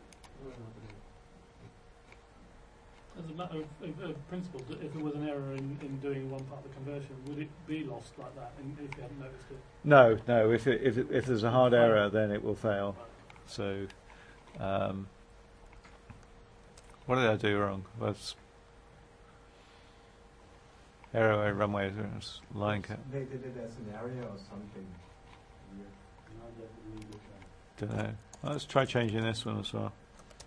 As a matter of, of, of principle, d- if there was an error in, in doing one part of the conversion, would it be lost like that in, if you hadn't noticed it? no, no. If it, if it, if there's a hard error, then it will fail. So, um, what did I do wrong? Was airway, runway, line cut? They did it as an area or something. No, definitely different. Don't know. Well, let's try changing this one as well.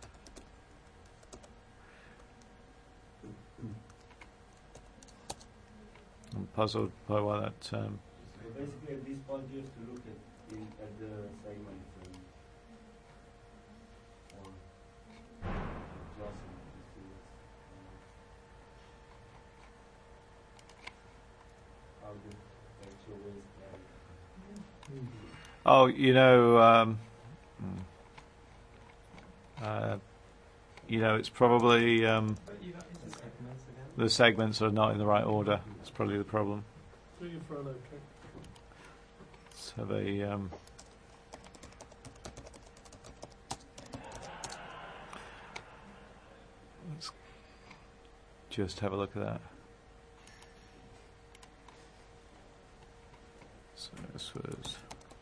I'm puzzled by why that. Um, So basically, at this point, you have to look at in, at the segment and or adjust it to see what's, uh, how the actual waste area. oh, you know. Um, hmm. uh, you know, it's probably um, the segments are not in the right order. It's probably the problem. Do your furlough trick. Let's have a. Um, let's just have a look at that. So this was.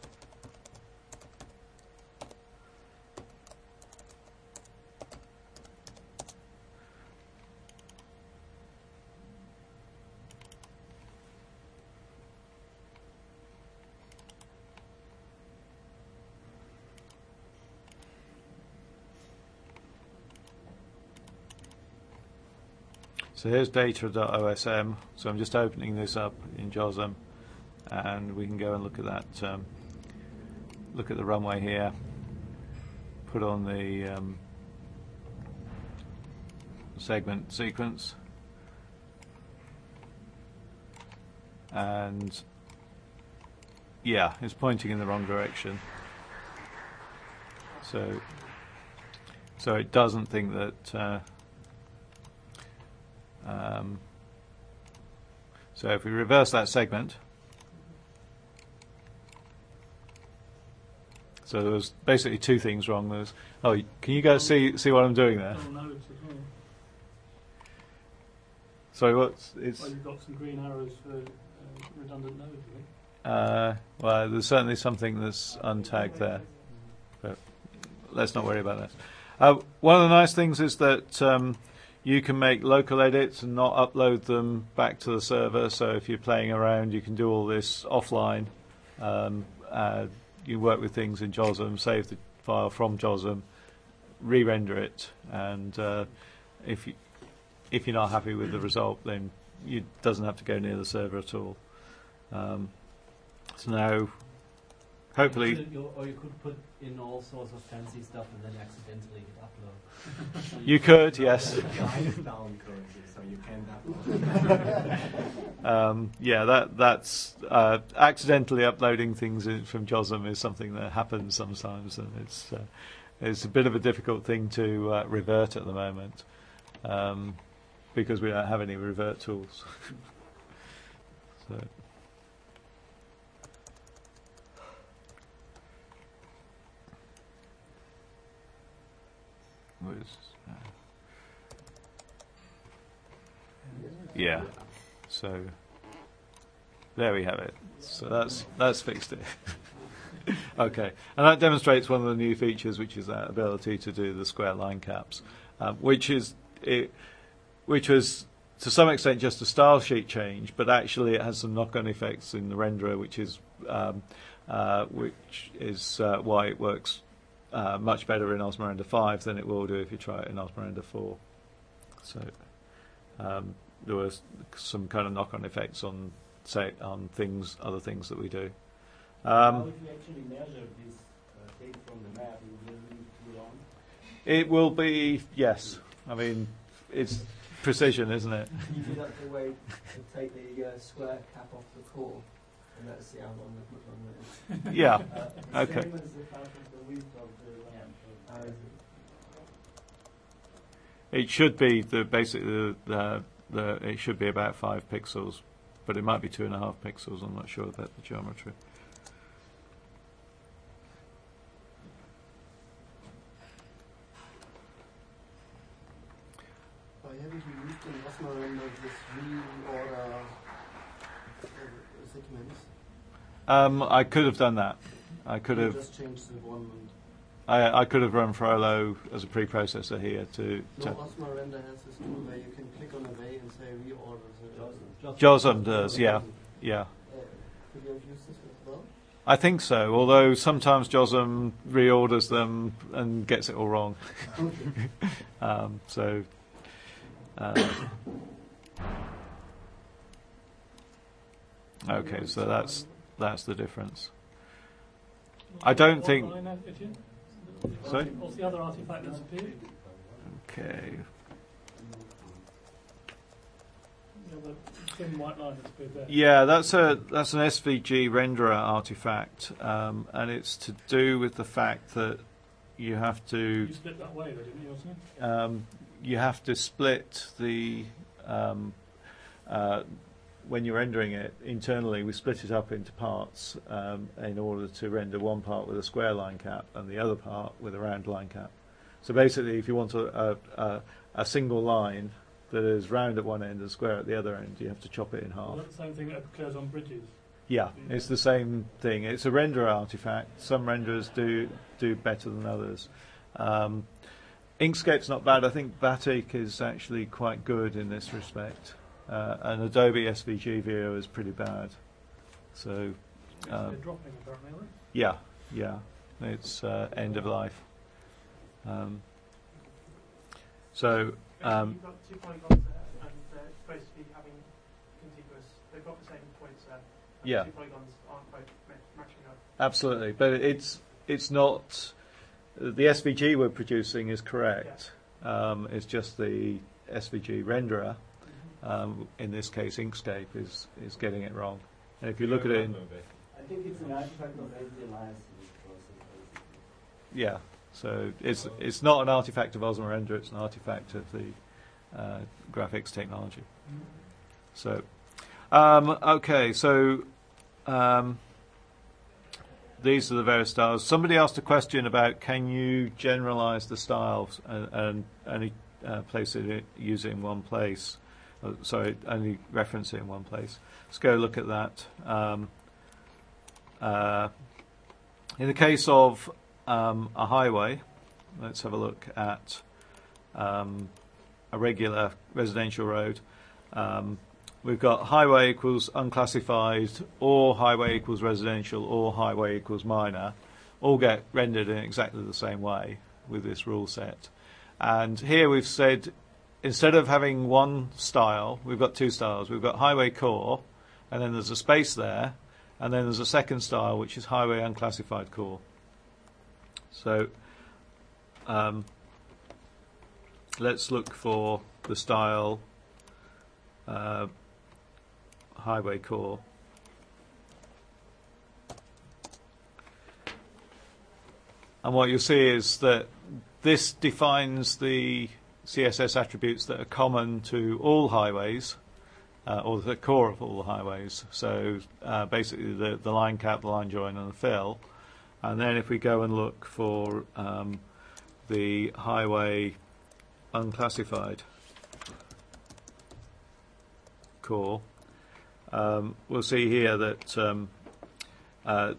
So here's data.osm. So I'm just opening this up in JOSM, and we can go and look at that. Um, look at the runway here. Put on the um, segment sequence, and yeah, it's pointing in the wrong direction. So, so it doesn't think that. Uh, Um, so if we reverse that segment, so there was basically two things wrong. There's oh, can you guys see see what I'm doing there? Oh, nodes as well. Sorry, what's it's? Well, you've got some green arrows for uh, redundant nodes, I think. Uh, well, there's certainly something that's untagged there, but let's not worry about that. Uh, one of the nice things is that. Um, You can make local edits and not upload them back to the server. So if you're playing around, you can do all this offline. Um, uh, you work with things in JOSM, save the file from JOSM, re-render it, and uh, if you, if you're not happy with the result, then it doesn't have to go near the server at all. Um, so now, hopefully, You could, you- or you could put in all sorts of fancy stuff and then accidentally hit upload. you could, yes. down currently, so you can upload. Um, yeah, that that's uh, accidentally uploading things in, from JOSM is something that happens sometimes, and it's uh, it's a bit of a difficult thing to uh, revert at the moment um, because we don't have any revert tools. So. Was, uh, yeah, so there we have it. So that's that's fixed it. Okay, and that demonstrates one of the new features, which is that ability to do the square line caps, um, which is it, which was to some extent just a style sheet change, but actually it has some knock-on effects in the renderer, which is um, uh, which is uh, why it works. Uh, much better in Osmerenda five than it will do if you try it in Osmerenda four. So um, there was some kind of knock-on effects on, say, on things, other things that we do. Um, How if you actually measure this uh, thing from the map, you will leave too long? it will be yes. I mean, it's precision, isn't it? You do that the way to take the uh, square cap off the core, and let's see how long the good one is. Yeah. Uh, the Okay. Same as the half of the width of the lamp. Uh, It should be the basically the, the the it should be about five pixels, but it might be two and a half pixels. I'm not sure about the geometry. Why haven't you used in Osmerenda this reorder uh, segments? Um, I could have done that. I could You have. just changed the one and I, I could have run Frollo as a preprocessor here to. no, to Osmerenda has this tool where you can click on a way and say reorder the JOSM does, yeah, yeah. Uh, could you have used this as well? I think so. Although sometimes JOSM reorders them and gets it all wrong. um, so. Uh, okay, so that's that's the difference. I don't What think. line, Etienne? Sorry? What's the other artifact that's appeared? Okay. The other thin white line that's appeared there. Yeah, that's a that's an S V G renderer artifact, um, and it's to do with the fact that you have to You split that way, though, didn't you, Austin? um, you have to split the um, uh, when you're rendering it internally. We split it up into parts um, in order to render one part with a square line cap and the other part with a round line cap. So basically, if you want a, a, a, a single line that is round at one end and square at the other end. You have to chop it in Is half. that the same thing that occurs on bridges? Yeah, it's the same thing. It's a renderer artifact. Some renderers do do better than others. Um, Inkscape's not bad. I think Batik is actually quite good in this respect. Uh, and Adobe S V G Viewer is pretty bad. So, They're um, dropping apparently, aren't yeah, yeah, it's uh, end of life. Um, so, um, You've got two polygons there, and they're supposed to be having contiguous. They've got the same points there. And Yeah. the two polygons aren't quite ma- matching up. absolutely, but it's it's not. The S V G we're producing is correct. Um, it's just the S V G renderer, um, in this case Inkscape, is is getting it wrong. And if you look at it, in, I think it's an artifact of S D L I S in this process, basically. yeah. So it's it's not an artifact of Osmo Render. It's an artifact of the uh, graphics technology. So, um, okay. So. Um, These are the various styles. Somebody asked a question about can you generalize the styles and, and only uh, place it, use it in one place. Uh, sorry, only reference it in one place. Let's go look at that. Um, uh, in the case of um, a highway, let's have a look at um, a regular residential road. Um, We've got highway equals unclassified, or highway equals residential, or highway equals minor. All get rendered in exactly the same way with this rule set. And here we've said, instead of having one style, we've got two styles. We've got highway core, and then there's a space there, and then there's a second style, which is highway unclassified core. So um, let's look for the style uh, highway core. And what you'll see is that this defines the C S S attributes that are common to all highways, uh, or the core of all the highways. So uh, basically the, the line cap, the line join, and the fill. And then if we go and look for um, the highway unclassified core, Um, we'll see here that um, uh,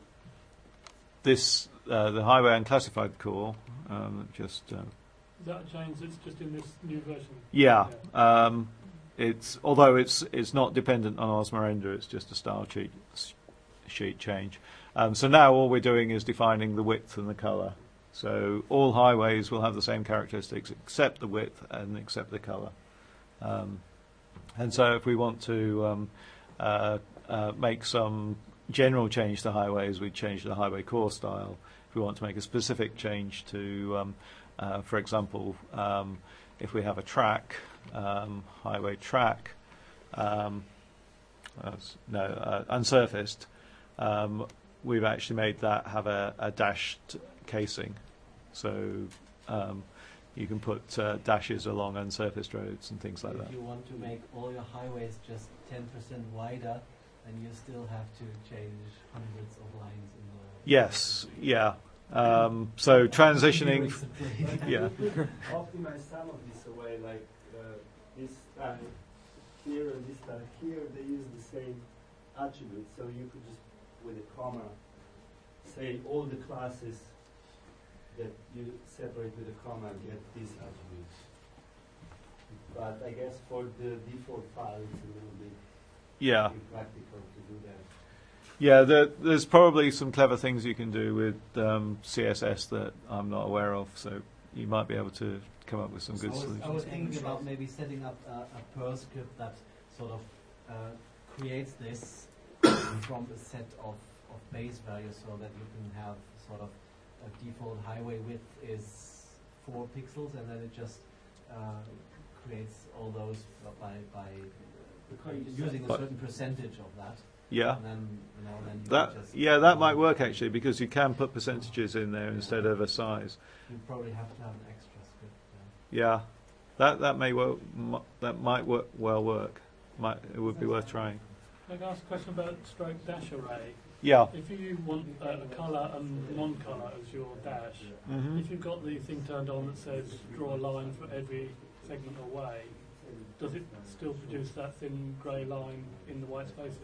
this uh, the highway unclassified core um, just uh, Is that a change that's just in this new version? yeah, um, it's although it's it's not dependent on Osmo Render, it's just a style sheet sheet change. Um, so now all we're doing is defining the width and the color. So all highways will have the same characteristics except the width and except the color. Um, and so if we want to um, Uh, uh, make some general change to highways, we change the highway core style. If we want to make a specific change to, um, uh, for example, um, if we have a track, um, highway track, um, uh, no, uh, unsurfaced, um, we've actually made that have a, a dashed casing. So um, you can put uh, dashes along unsurfaced roads and things like if that. If you want to make all your highways just ten percent wider, then you still have to change hundreds of lines in the... Yes, yeah. Um, so transitioning... f- yeah. Optimize some of this away, like uh, this style here and this style here, they use the same attributes. So you could just, with a comma, say all the classes that you separate with a comma get these attributes. But I guess for the default file, it's a little bit Yeah. impractical to do that. Yeah, there, there's probably some clever things you can do with um, C S S that I'm not aware of, so you might be able to come up with some good I was, solutions. I was thinking about maybe setting up a, a Perl script that sort of uh, creates this from a set of, of base values so that you can have sort of a default highway width is four pixels and then it just uh, creates all those by, by uh, using a But- certain percentage of that. Yeah. And then, you know, then you That can just yeah, that might work actually because you can put percentages in there instead of a size. You probably have to have an extra script. Yeah, that that may well m- that might work well work. Might it would be worth trying. Can I ask a question about stroke dash array? Yeah. If you want uh, a colour and non-colour as your dash, Mhm. if you've got the thing turned on that says draw a line for every segment away, does it still produce that thin grey line in the white spaces?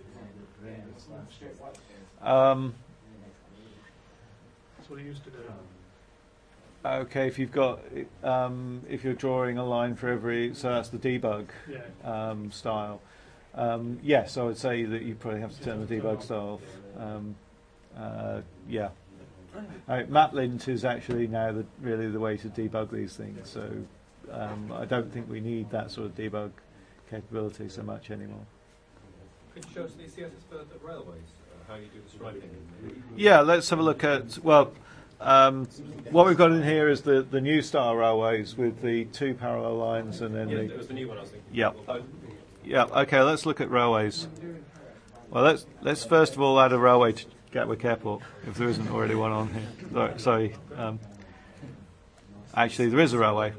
Um, That's what it used to do. okay, if you've got, um, if you're drawing a line for every, so that's the debug Yeah. um, style. Um, yes, I would say that you probably have to turn the debug style off. Um, uh, yeah. Uh, MapLint is actually now the, really the way to debug these things. So um, I don't think we need that sort of debug capability so much anymore. Could you show us the C S S for the railways? Uh, how you do the striping? Yeah, let's have a look at, well, um, what we've got in here is the, the new style railways with the two parallel lines and then Yeah, the... it was the new one I was thinking. Yeah. Well, Yeah, okay, let's look at railways. Well, let's let's first of all add a railway to Gatwick Airport, if there isn't already one on here. Sorry, sorry. Um, actually, there is a railway.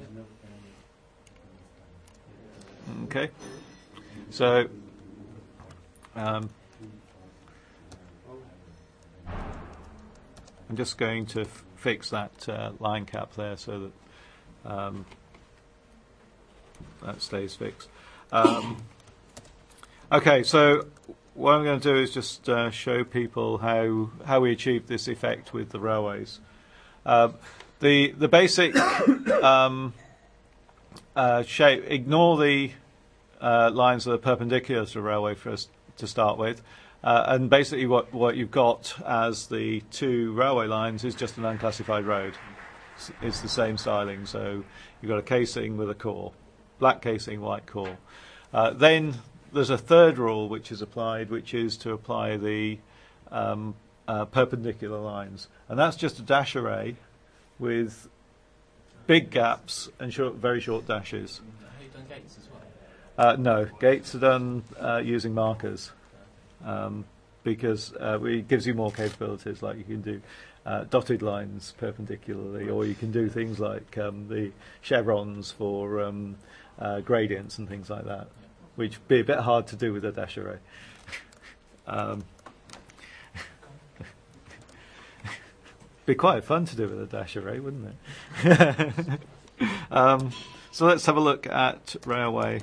Okay. So, um, I'm just going to f- fix that uh, line cap there so that um, that stays fixed. Um, okay, so what I'm going to do is just uh, show people how how we achieve this effect with the railways. Uh, the the basic um, uh, shape. Ignore the uh, lines that are perpendicular to the railway first to start with, uh, and basically what what you've got as the two railway lines is just an unclassified road. It's, it's the same styling, so you've got a casing with a core, black casing, white core. Uh, then there's a third rule which is applied, which is to apply the um, uh, perpendicular lines. And that's just a dash array with big gaps and short, very short dashes. Have you done gates as well? Uh, no, gates are done uh, using markers um, because uh, it gives you more capabilities, like you can do uh, dotted lines perpendicularly, or you can do things like um, the chevrons for um, uh, gradients and things like that, which would be a bit hard to do with a dash array. um, be quite fun to do with a dash array, wouldn't it? um, so let's have a look at railway.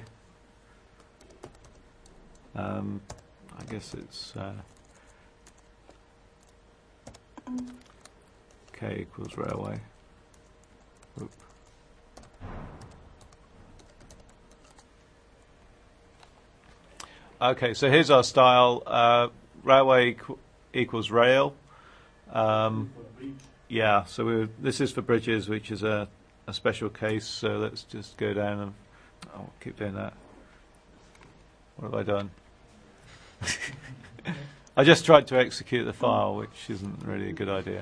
Um, I guess it's uh, K equals railway. Oop. Okay, so here's our style. Uh, railway equ- equals rail. Um, yeah, so we this is for bridges, which is a, a special case. So let's just go down and I'll keep doing that. What have I done? I just tried to execute the file, which isn't really a good idea.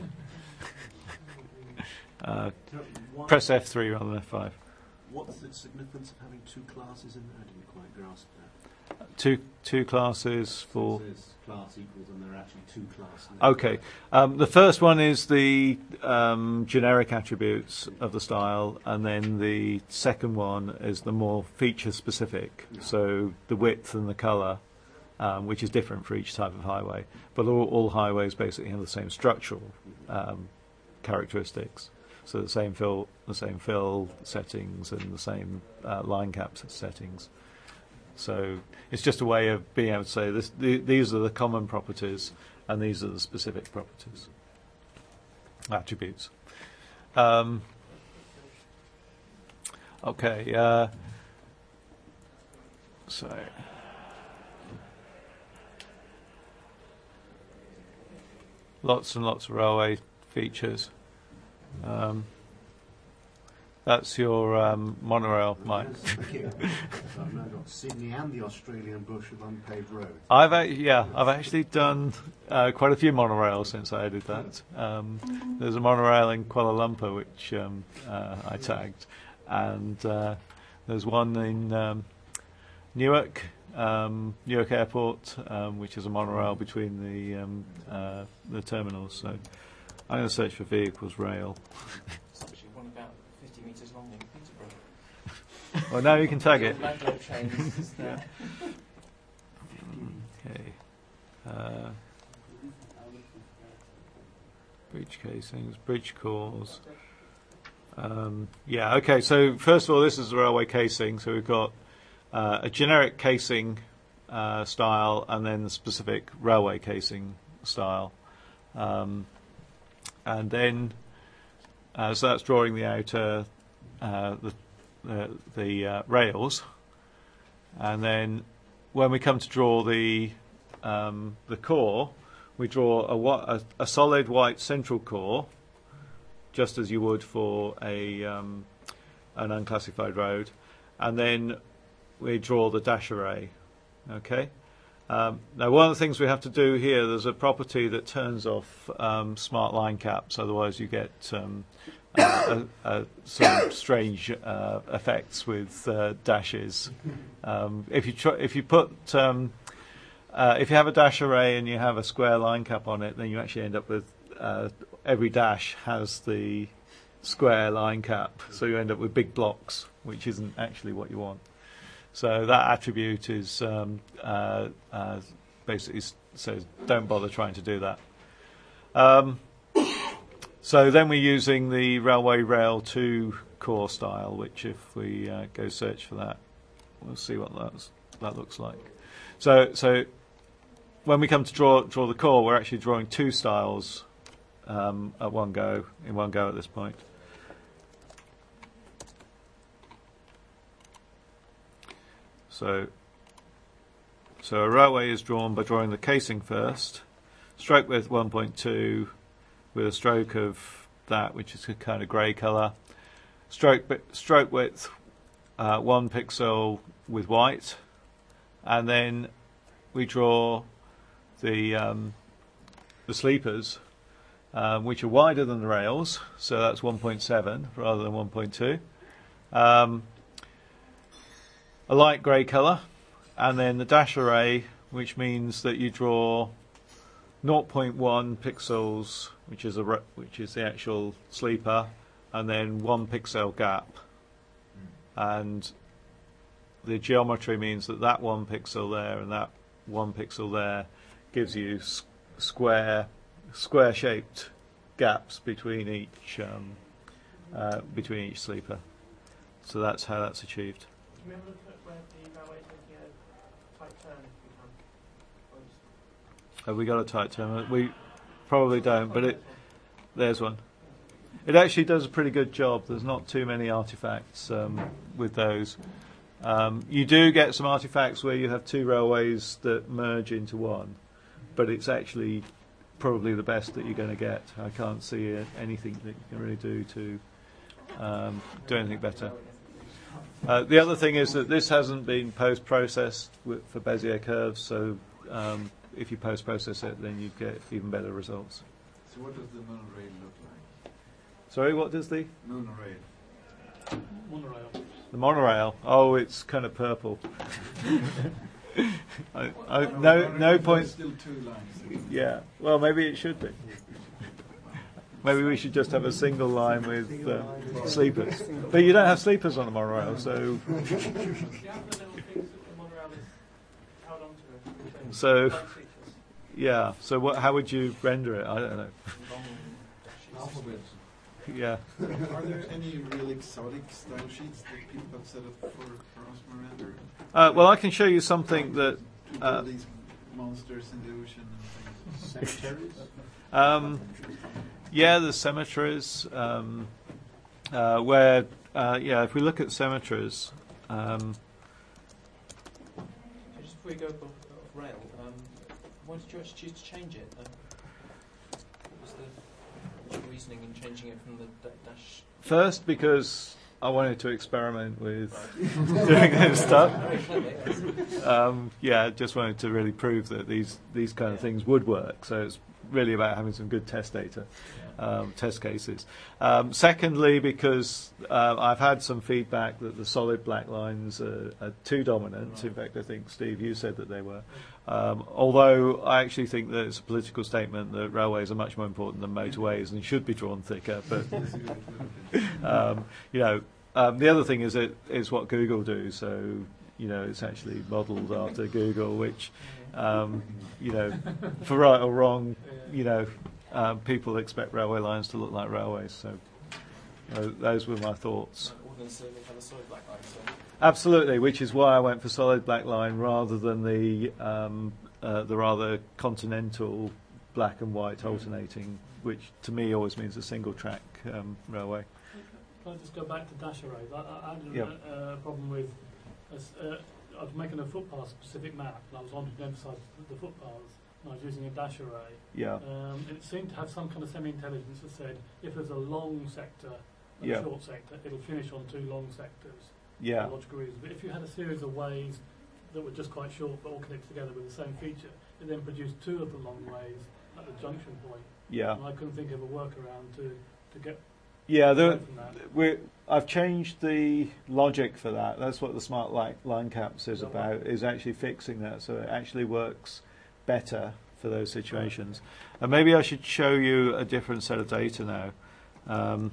uh, press F three rather than F five. What's the significance of having two classes in there? I didn't quite grasp that. Two two classes for. So it says class equals, and there are actually two classes. Okay, um, the first one is the um, generic attributes of the style, and then the second one is the more feature specific. Yeah. So the width and the colour, um, which is different for each type of highway, but all, all highways basically have the same structural um, characteristics. So the same fill, the same fill settings, and the same uh, line cap settings. So it's just a way of being able to say this, the, these are the common properties and these are the specific properties, attributes. Um, okay, uh, so lots and lots of railway features. Um, That's your um, monorail, Mike. Yes, thank you. So I've now got Sydney and the Australian bush of unpaved roads. I've a- yeah, I've actually done uh, quite a few monorails since I did that. Um, there's a monorail in Kuala Lumpur which um, uh, I tagged, and uh, there's one in um, Newark, um, Newark Airport, um, which is a monorail between the um, uh, the terminals. So I'm going to search for V equals rail. One about fifty metres long in Peterborough. Well, now you can tag it. Maglev trains is there. Okay. Uh, bridge casings, bridge cores. Um, yeah, okay, so first of all, this is the railway casing. So we've got uh, a generic casing uh, style and then the specific railway casing style. Um, and then, uh, so that's drawing the outer, uh, the, the, the uh, rails. And then when we come to draw the, um, the core, we draw a, a, a solid white central core, just as you would for a um, an unclassified road, and then we draw the dash array. Okay. Um, now, one of the things we have to do here, there's a property that turns off um, smart line caps. Otherwise, you get um, uh, a, a some strange uh, effects with uh, dashes. Um, if you try, if you put um, uh, if you have a dash array and you have a square line cap on it, then you actually end up with uh, every dash has the square line cap, so you end up with big blocks, which isn't actually what you want. So that attribute is um, uh, uh, basically says don't bother trying to do that. Um, so then we're using the Railway Rail two core style, which if we uh, go search for that, we'll see what that's, that looks like. So so when we come to draw draw the core, we're actually drawing two styles Um, at one go, in one go at this point. So, so a railway is drawn by drawing the casing first, stroke width one point two, with a stroke of that, which is a kind of grey colour. Stroke stroke width uh, one pixel with white, and then we draw the um, the sleepers. Um, which are wider than the rails, so that's one point seven rather than one point two. Um, a light grey colour, and then the dash array, which means that you draw zero point one pixels, which is a which is the actual sleeper, and then one pixel gap. And the geometry means that that one pixel there and that one pixel there gives you s- square. square-shaped gaps between each um, uh, between each sleeper. So that's how that's achieved. Do you remember where the railway is making a tight turn if we can? Have we got a tight turn? We probably don't, but it there's one. It actually does a pretty good job. There's not too many artifacts um, with those. Um, you do get some artifacts where you have two railways that merge into one, but it's actually probably the best that you're going to get. I can't see uh, anything that you can really do to um, do anything better. Uh, the other thing is that this hasn't been post-processed w- for Bezier curves, so um, if you post-process it, then you get even better results. So what does the monorail look like? Sorry, what does the? Monorail. Monorail. The monorail. Oh, it's kind of purple. I, I, no, no point. Still two lines. Yeah. Well, maybe it should be. Maybe we should just have a single line with uh, sleepers. But you don't have sleepers on the monorail, so. So, yeah. So, what? How would you render it? I don't know. Alphabet. Yeah. Are there any real exotic style sheets that people have set up for, for Osmo Render? Uh, well, I can show you something that. Uh, these monsters in the ocean and things. Cemeteries? Um, yeah, there's cemeteries. Um, uh, where, uh, yeah, if we look at cemeteries. Um, So just before we go off, off rail, um, why did you actually choose to change it? Um, what was the your reasoning in changing it from the da- dash? First, because I wanted to experiment with doing this stuff. Um, yeah, just wanted to really prove that these these kind of things would work. So it's really about having some good test data, um, test cases. Um, secondly, because uh, I've had some feedback that the solid black lines are, are too dominant. In fact, I think, Steve, you said that they were. Um, although I actually think that it's a political statement that railways are much more important than motorways and should be drawn thicker. But um, you know, um, the other thing is it is what Google do. So you know, it's actually modelled after Google, which um, you know, for right or wrong, you know, um, people expect railway lines to look like railways. So uh, those were my thoughts. Ordnance Survey have a solid black line, so. Absolutely, which is why I went for solid black line rather than the um, uh, the rather continental black and white alternating, which to me always means a single track um, railway. Can I just go back to dash arrays? I, I had a Yeah. uh, problem with, uh, I was making a footpath specific map, and I was wanting to emphasise the footpaths, and I was using a dash array. Yeah. Um, it seemed to have some kind of semi-intelligence that said if there's a long sector and Yeah. a short sector, it'll finish on two long sectors. Yeah. For logical reasons. But if you had a series of ways that were just quite short but all connected together with the same feature, it then produced two of the long ways at the junction point. Yeah. And I couldn't think of a workaround to, to get Yeah, away the, from that. we I've changed the logic for that. That's what the smart li- line caps is about, is actually fixing that so it actually works better for those situations. And maybe I should show you a different set of data now. Um,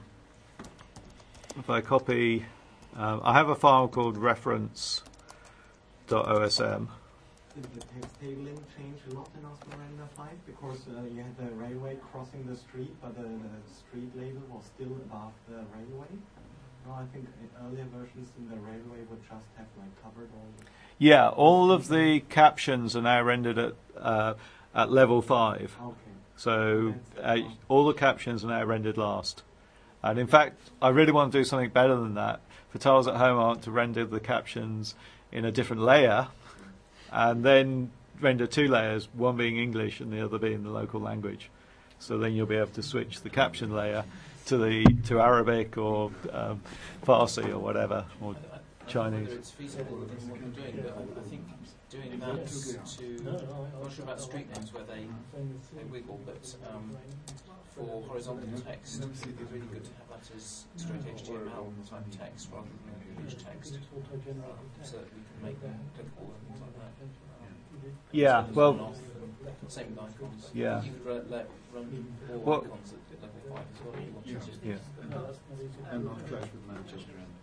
if I copy, um, I have a file called reference dot O S M. Did the text tabling change a lot in Osmarenda five? Because uh, you had the railway crossing the street, but the, the street label was still above the railway. No, I think in earlier versions in the railway would just have like covered all the... Yeah, all of the captions are now rendered at uh, at level five. Okay. So uh, all the captions are now rendered last. And in fact, I really want to do something better than that. For Tiles at Home, I want to render the captions in a different layer, and then render two layers, one being English and the other being the local language. So then you'll be able to switch the caption layer to the to Arabic or um, Farsi or whatever, or Chinese. Whether it's feasible in what you're doing, but I, I think doing that to, I'm not sure about street names where they, they wiggle, but um, for horizontal text, it's really good to have that as straight H T M L type text rather than image text, um, so that we can make them clickable and things like that. Um, Yeah, so well, same with icons. yeah. You could run, let, run all Well, icons at level five as well. If you want Yeah. to. Yeah. And not clash with Manchester and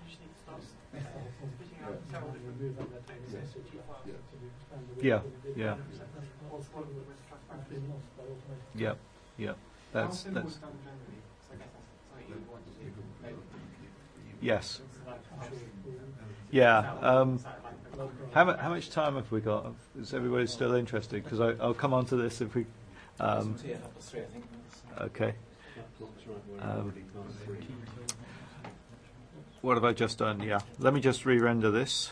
Yeah, yeah, yeah, yeah. That's that's. Yes. Yeah. Um, how, mu- how much time have we got? Is everybody still interested? Because I'll come on to this if we. Um, okay. Um, what have I just done? Yeah. Let me just re-render this.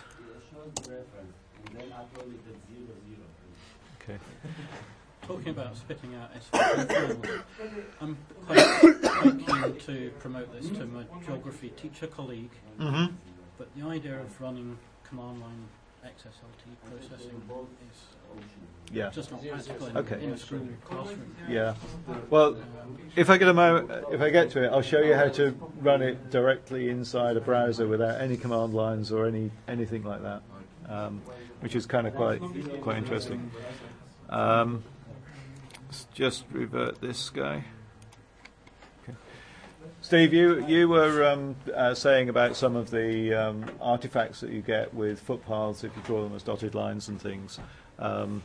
Okay. Talking about spitting out S V G files, I'm quite, quite keen to promote this to my geography teacher colleague. Mm-hmm. But the idea of running command line X S L T processing is Yeah. just not practical in, Okay. in a school classroom. Yeah. Well, if I get a moment, if I get to it, I'll show you how to run it directly inside a browser without any command lines or any anything like that, um, which is kind of quite quite interesting. Um, let's just revert this guy. Okay. Steve, you you were um, uh, saying about some of the um, artifacts that you get with footpaths if you draw them as dotted lines and things. Um,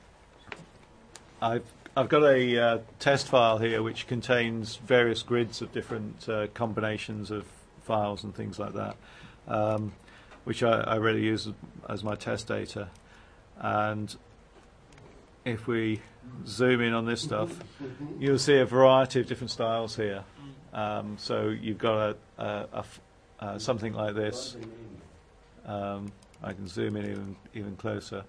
I've I've got a uh, test file here which contains various grids of different uh, combinations of files and things like that, um, which I, I really use as, as my test data. And if we zoom in on this stuff, you'll see a variety of different styles here. Um, so you've got a, a, a f- uh, something like this. Um, I can zoom in even even closer.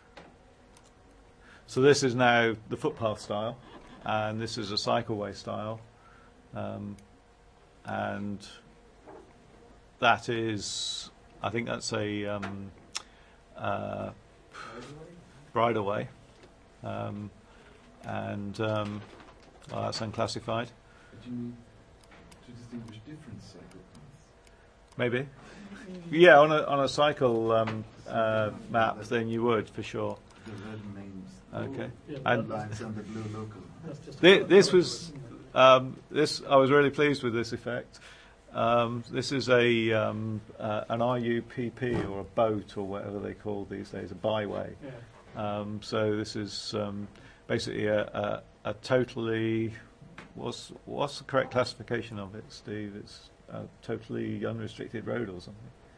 So this is now the footpath style, and this is a cycleway style, um, and that is, I think that's a um, uh, bridleway, um, and um, well, that's unclassified. But you need to distinguish different cyclopaths. Maybe, yeah, on a on a cycle um, uh, map, then you would for sure. The red names. Okay. Yeah, And lines and the blue local. thi- this was um, this. I was really pleased with this effect. Um, this is a um, uh, an R U P P or a boat or whatever they call these days, a byway. Um, so this is um, basically a, a, a totally what's what's the correct classification of it, Steve? It's a totally unrestricted road or something.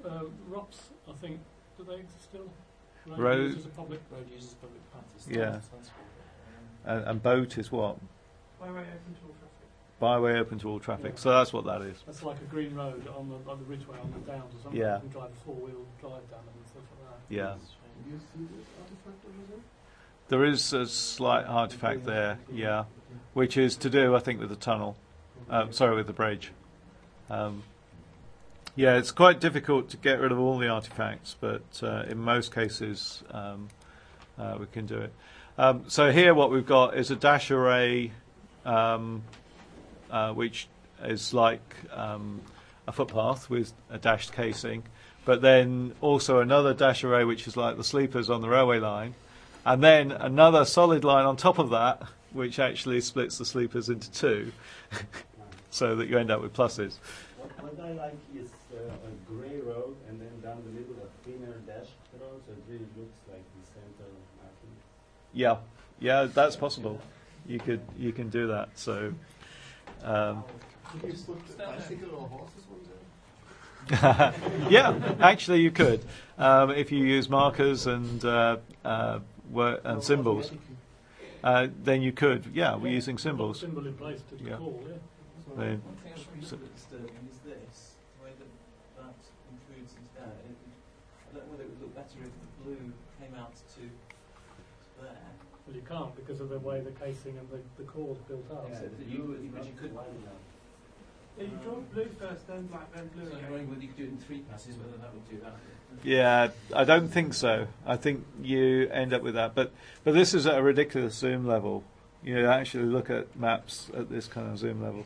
Uh, ROPS, I think, do they exist still? Road, Road- use as a public. Road users public path is Yeah. sensible. And, and boat is what? Byway open to all traffic. Byway open to all traffic. Yeah. So that's what that is. That's like a green road on the on the ridgeway on the downs or something. Yeah. You can drive a four wheel drive down them and stuff like that. Yeah. Do you see this artifact over there? There is a slight artifact there, yeah, which is to do, I think, with the tunnel. Um, sorry, with the bridge. Um, yeah, it's quite difficult to get rid of all the artifacts, but uh, in most cases um, uh, we can do it. Um, so here what we've got is a dash array, um, uh, which is like um, a footpath with a dashed casing, but then also another dash array which is like the sleepers on the railway line, and then another solid line on top of that, which actually splits the sleepers into two, so that you end up with pluses. What, what I like is uh, a grey road and then down the middle a thinner dashed road, so it really looks like the center marking. Yeah, yeah, that's possible. You could, you can do that. So, um, Could you put bicycle or horses on there? yeah, actually you could, um, if you use markers and uh, uh, wor- and symbols. Uh, then you could, yeah, we're using symbols. Symbol in place to Yeah. call, yeah. Then- One thing I was really so disturbing is this, the way that that includes into there. It, I don't know whether it would look better if the blue came out to there. Well, you can't because of the way the casing and the, the core is built up. Yeah, so that you, but you could. Yeah, you draw blue first, then black, then blue So I'm again. wondering whether you could do it in three passes, whether that would do that. Yeah, I don't think so. I think you end up with that. But but this is at a ridiculous zoom level. You actually look at maps at this kind of zoom level.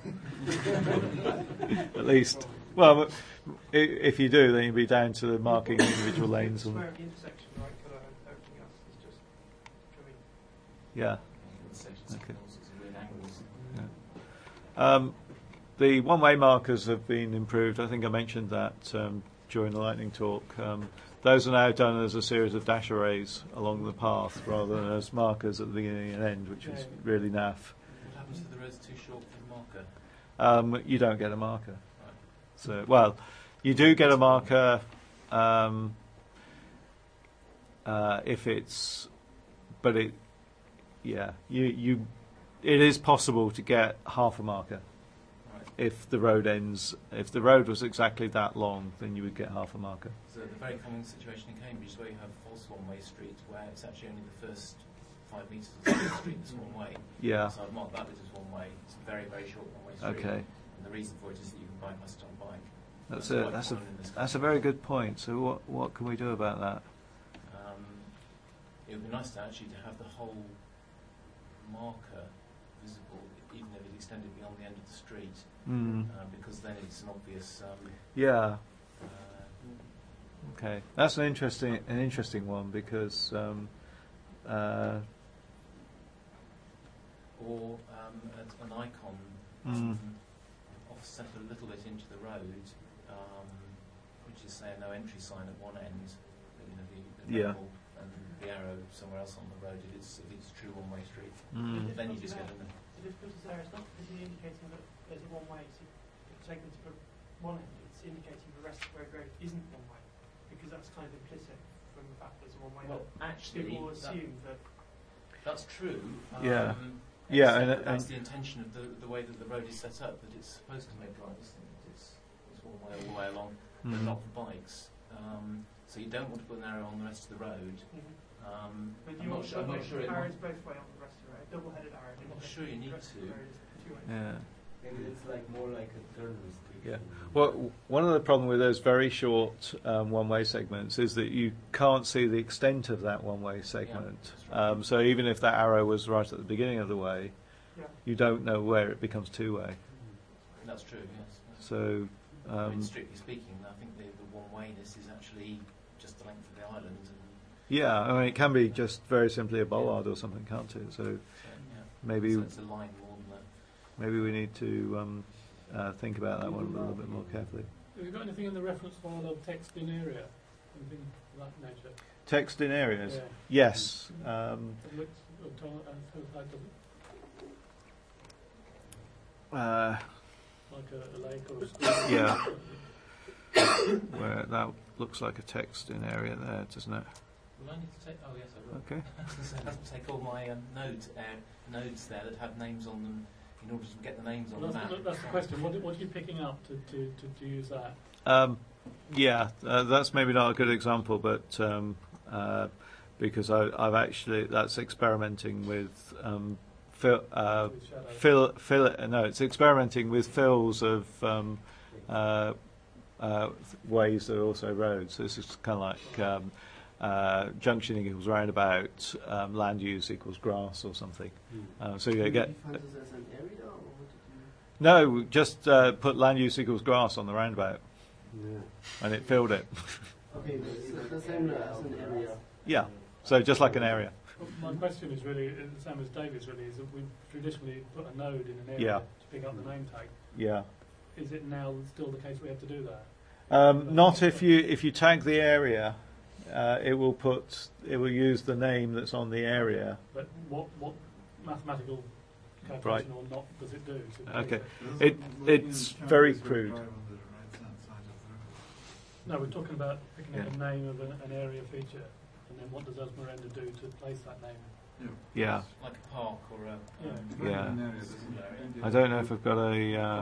At least. Well, i- if you do, then you'll be down to marking individual lanes. And, Square at the intersection, right? Colour and everything else is just trimming. yeah. Intersections, Okay. all sorts of weird angles. Yeah. Um, the one-way markers have been improved. I think I mentioned that um, during the lightning talk. Um, those are now done as a series of dash arrays along the path rather than as markers at the beginning and end, which is really naff. What happens if the road's too short for the marker? Um, you don't get a marker. Right. So, well, you do get a marker um, uh, if it's, but it, yeah, you you, it is possible to get half a marker. If the road ends, if the road was exactly that long, then you would get half a marker. So the very common situation in Cambridge is where you have false one-way street, where it's actually only the first five metres of the street that's one way. Yeah. So I've marked that bit as one way. It's a very, very short one-way street. Okay. And the reason for it is that you can bypass it on bike. That's That's a quite that's a common in this that's a country. very good point. So what what can we do about that? Um, it would be nice to actually to have the whole marker visible, even if it extended beyond the end of the street, Mm. uh, because then it's an obvious. Um, Yeah. uh, Okay, that's an interesting an interesting one because. Um, uh, or um, a, an icon Mm. um, offset a little bit into the road, um, which is say a no entry sign at one end, you know, the, the Yeah. label and the arrow somewhere else on the road. If it's if it's a true one way street, Mm. then you just get an. The difficulty there is not really indicating that there's a one way. It's taken to put one end. It's indicating the rest of the road isn't one way, because that's kind of implicit from the fact that it's a one way. Well, actually, people that- assume that. That's true. Yeah. Um, Yeah, except and- that that's and- the intention of the the way that the road is set up. That it's supposed to make drivers think that it's it's one way all the way along, but Mhm. not for bikes. Um, so you don't want to put an arrow on the rest of the road. Um, But I'm you not want sure. I'm not sure. It arrows might, both way on the rest of the road, double-headed arrow. I'm not sure you need to. Yeah. Maybe it's like more like a turn restriction. Yeah. Well, w- one of the problem with those very short um, one-way segments is that you can't see the extent of that one-way segment. that's right. Um, so even if that arrow was right at the beginning of the way, Yeah. you don't know where it becomes two-way. That's true. Yes. That's So, I mean, um, strictly speaking, I think the, the one-wayness is actually just the length of the island. And yeah, I mean, it can be just very simply a bollard or something, can't it? So so, yeah. maybe so it's a line more than that. maybe we need to um, uh, think about that one a little bit more carefully. Have you got anything in the reference file of text in area? Anything of that nature? Text in areas? Yeah. Yes. Um, It looks, uh, to- uh, to- like a- uh, like a, a lake or a stream. Yeah. where that looks like a text in area there, doesn't it? Will I need to take? Oh yes, I will. Okay. I have to take all my um, nodes uh, nodes there that have names on them in order to get the names on Well, the that's, map. the, that's the question. What, what are you picking up to, to, to, to use that? Um, yeah, uh, that's maybe not a good example, but um, uh, because I, I've actually that's experimenting with um, fill, uh, fill, fill. No, it's experimenting with fills of um, uh, uh, ways that are also roads. So this is kind of like um, uh, junction equals roundabout, um, land use equals grass or something. Uh, so you Did get. you define this as an area, or what did you? No, just uh, put land use equals grass on the roundabout, Yeah. and it filled it. Okay, it's the same as an area. Yeah, so just like an area. Well, my question is really uh, the same as David's. Really, is that we've traditionally put a node in an area Yeah. to pick up the name tag. Yeah. Is it now still the case we have to do that? Um, not if you if you tag the area, uh, it will put it will use the name that's on the area. But what what mathematical calculation or not does it do? to Okay, do it it's very crude. No, we're talking about picking up Yeah. the name of an, an area feature, and then what does Esmeralda do to place that name? Yeah. Like a park or a. Yeah. Um, Yeah. an area, I don't know if I've got a. Uh,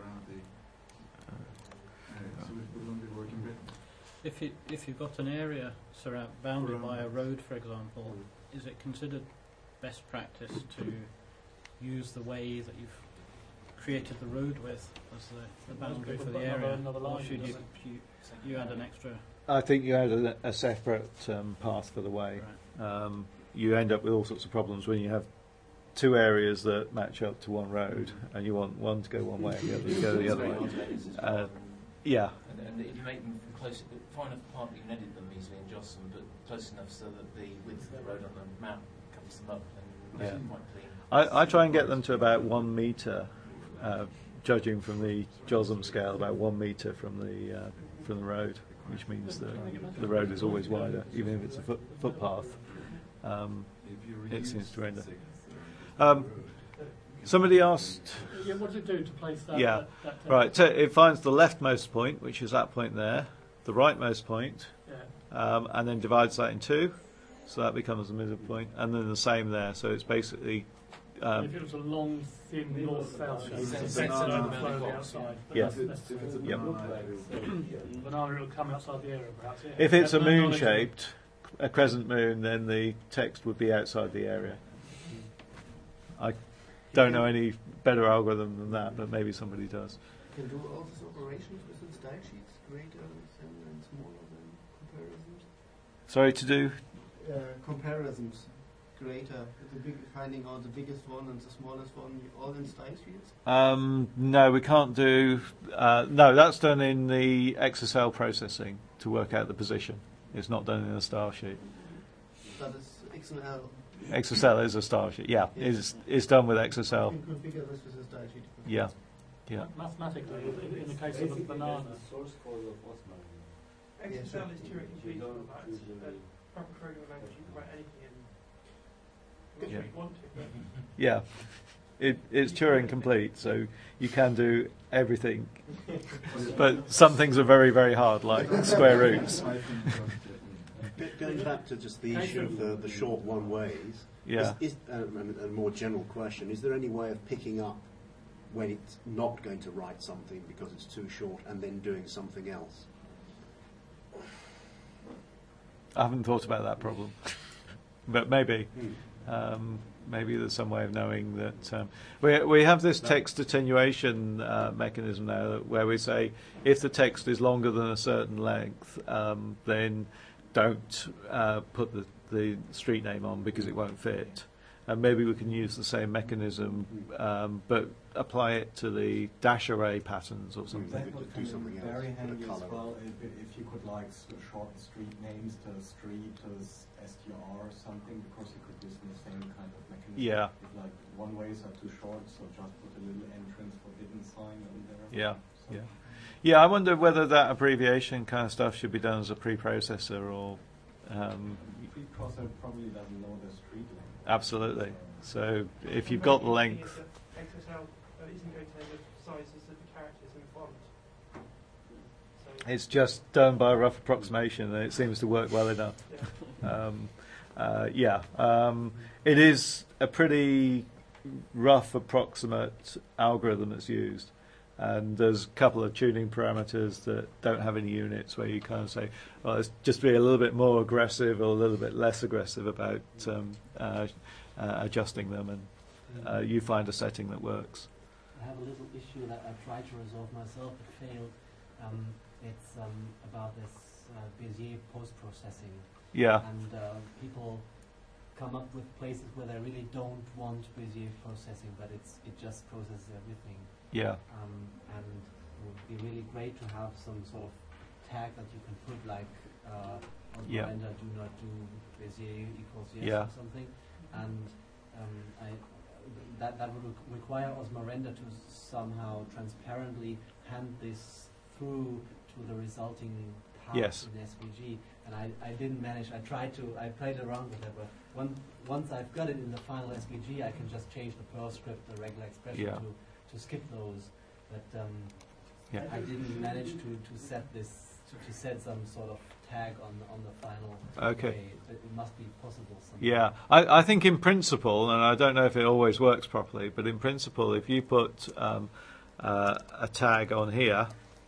If you if you've got an area surround bounded by a road, for example, is it considered best practice to use the way that you've created the road with as the, the boundary for the Another- area, another or line, should you, doesn't you you add an extra? I think you add a, a separate um, path for the way. Um, you end up with all sorts of problems when you have two areas that match up to one road, and you want one to go one way and the other to go the other way. Uh, yeah. And, and if you make them close, far enough apart that you can edit them easily in J O S M, but close enough so that the width of the road on the map covers them up and makes Yeah. it quite clean. I, I try and get them to about one metre, uh, judging from the J O S M scale, about one metre from the uh, from the road, which means that the road is always wider, even if it's a foot, footpath. Um, it seems to render. Um, somebody asked. Yeah, what does it do to place that? Yeah, that, that right. So it finds the leftmost point, which is that point there, the rightmost point, Yeah. um, and then divides that in two, so that becomes the middle point, and then the same there. So it's basically. Um, if it was a long, thin north-south shape, It's it's a a banana overflow the box, outside. But Yeah. that's necessary. Yep. Banana, it'll come outside the area, perhaps. Yeah. If it's a That's no moon knowledge. shaped, a crescent moon, then the text would be outside the area. I don't know any better algorithm than that, but maybe somebody does. You can do all these operations within style sheets, greater than and smaller than comparisons. Sorry to do. Uh, comparisons, greater, the big, finding out the biggest one and the smallest one, all in style sheets. Um, no, we can't do. Uh, no, that's done in the X S L processing to work out the position. It's not done in a style sheet. That is X M L. X S L is a style sheet. Yeah, it's it's done with X S L. You can configure this with a style sheet. Yeah, yeah. Mathematically, in, in the case of a banana, source code of Osman. X S L is Turing You complete don't for that. choose the- Uh, proper programming language, you can write anything in. Not Yeah. what you want to, but Yeah, it, it's Turing complete, so you can do everything. But some things are very, very hard, like square roots. Go- Going back to just the issue of the, the short one ways, Yeah. is, is, um, and a more general question, is there any way of picking up when it's not going to write something because it's too short and then doing something else? I haven't thought about that problem, but maybe. Hmm. Um, maybe there's some way of knowing that um, we we have this text attenuation uh, mechanism now where we say if the text is longer than a certain length, um, then don't uh, put the, the street name on because it won't fit. And maybe we can use the same mechanism, um, but apply it to the dash array patterns or something. That would do be something else, very put a handy as colour well if, if you could like s- shorten street names to street to s- S T R or something, because you could use the same kind of mechanism. Yeah. If like one ways are too short, so just put a little entrance forbidden sign on there. Yeah, So- yeah. Yeah, I wonder whether that abbreviation kind of stuff should be done as a preprocessor or... Um, Preprocessor probably doesn't know the street name. absolutely. So if you've got the length... X S L uh, isn't going to know the sizes of the characters in the font. So It's just done by a rough approximation, and it seems to work well enough. Um, uh, yeah, um, it is a pretty rough approximate algorithm that's used, and there's a couple of tuning parameters that don't have any units where you kind of say, well, let's just be a little bit more aggressive or a little bit less aggressive about um, uh, uh, adjusting them, and uh, you find a setting that works. I have a little issue that I tried to resolve myself, it failed. Um, it's um, about this uh, Bézier post-processing. Yeah. And uh, people come up with places where they really don't want Bézier processing, but it's it just processes everything. Yeah. Um, and it would be really great to have some sort of tag that you can put, like uh, on the Yeah. render, do not do Bézier equals yes Yeah. or something. And um, I, that that would re- require Osmorender to somehow transparently hand this through to the resulting path Yes. in S V G. And I, I didn't manage. I tried to. I played around with it, but one, once I've got it in the final S V G, I can just change the Perl script, the regular expression, Yeah. to, to skip those. But um, Yeah. I didn't manage to, to set this to, to set some sort of tag on on the final. Okay. way. It, it must be possible. Somehow. Yeah, I, I think in principle, and I don't know if it always works properly, but in principle, if you put um, uh, a tag on here,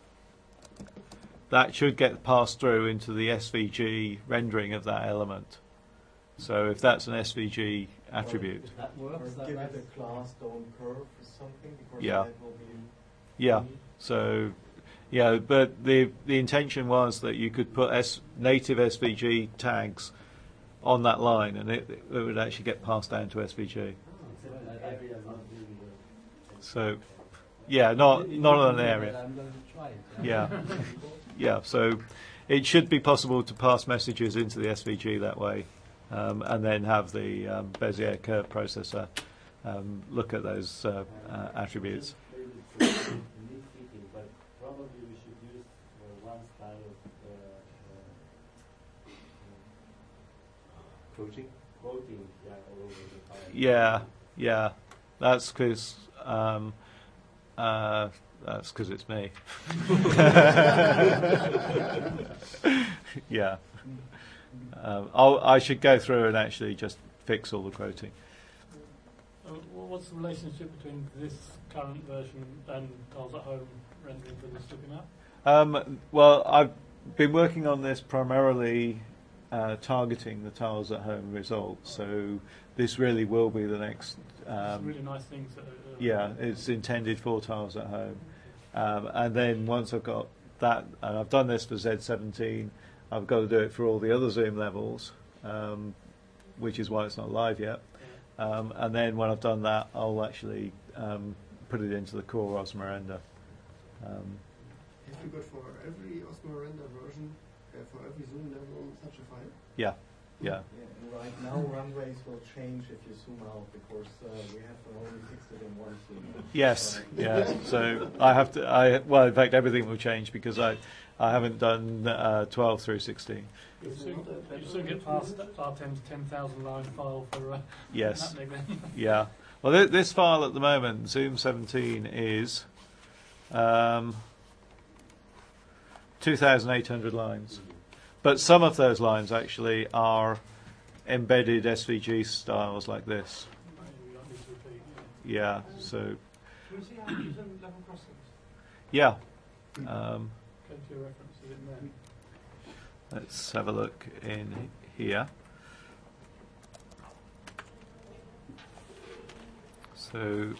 that should get passed through into the S V G rendering of that element. So if that's an S V G attribute. If that works, Or that give it works. a class don't curve or something, because Yeah. that will be Yeah. So, yeah, but the the intention was that you could put S, native S V G tags on that line, and it, it would actually get passed down to S V G. So, yeah, not not on an area. I'm going to try it. Yeah, yeah. So, it should be possible to pass messages into the S V G that way, um, and then have the um, Bezier curve processor um, look at those uh, uh, attributes. But probably we should use uh, one style of uh, uh, quoting. Quoting, yeah, all over the file. Yeah, yeah. That's because um, uh, that's because it's me. Yeah. Um, I'll, I should go through and actually just fix all the quoting. Uh, wh- what's the relationship between this current version and Tiles at Home rendering for this looking at? Um, well, I've been working on this primarily uh, targeting the Tiles at Home results. So this really will be the next. Um, Some really nice things. That are, uh, yeah, it's intended for Tiles at Home, um, and then once I've got that, and I've done this for Z seventeen, I've got to do it for all the other Zoom levels, um, which is why it's not live yet. Um, and then when I've done that, I'll actually um, put it into the core Osmorender. Um, Have you got for every Osmorender version, uh, for every Zoom level, such a file? yeah, yeah. Yeah, and right now runways will change if you zoom out, because uh, we have only fixed it in one zoom. Yes, So- yeah. So I have to. I well, in fact, everything will change because I, I haven't done uh, twelve through sixteen. You soon, you soon get past Artem's ten thousand line file for uh, Yes. happening then. Yeah. Well, th- this file at the moment, Zoom seventeen, is um, two thousand eight hundred lines. But some of those lines actually are embedded S V G styles like this. You don't need to repeat, Yeah. So, Can we see how to use them level crossings? yeah. Um, Go to your references in there. let's have a look in here. So.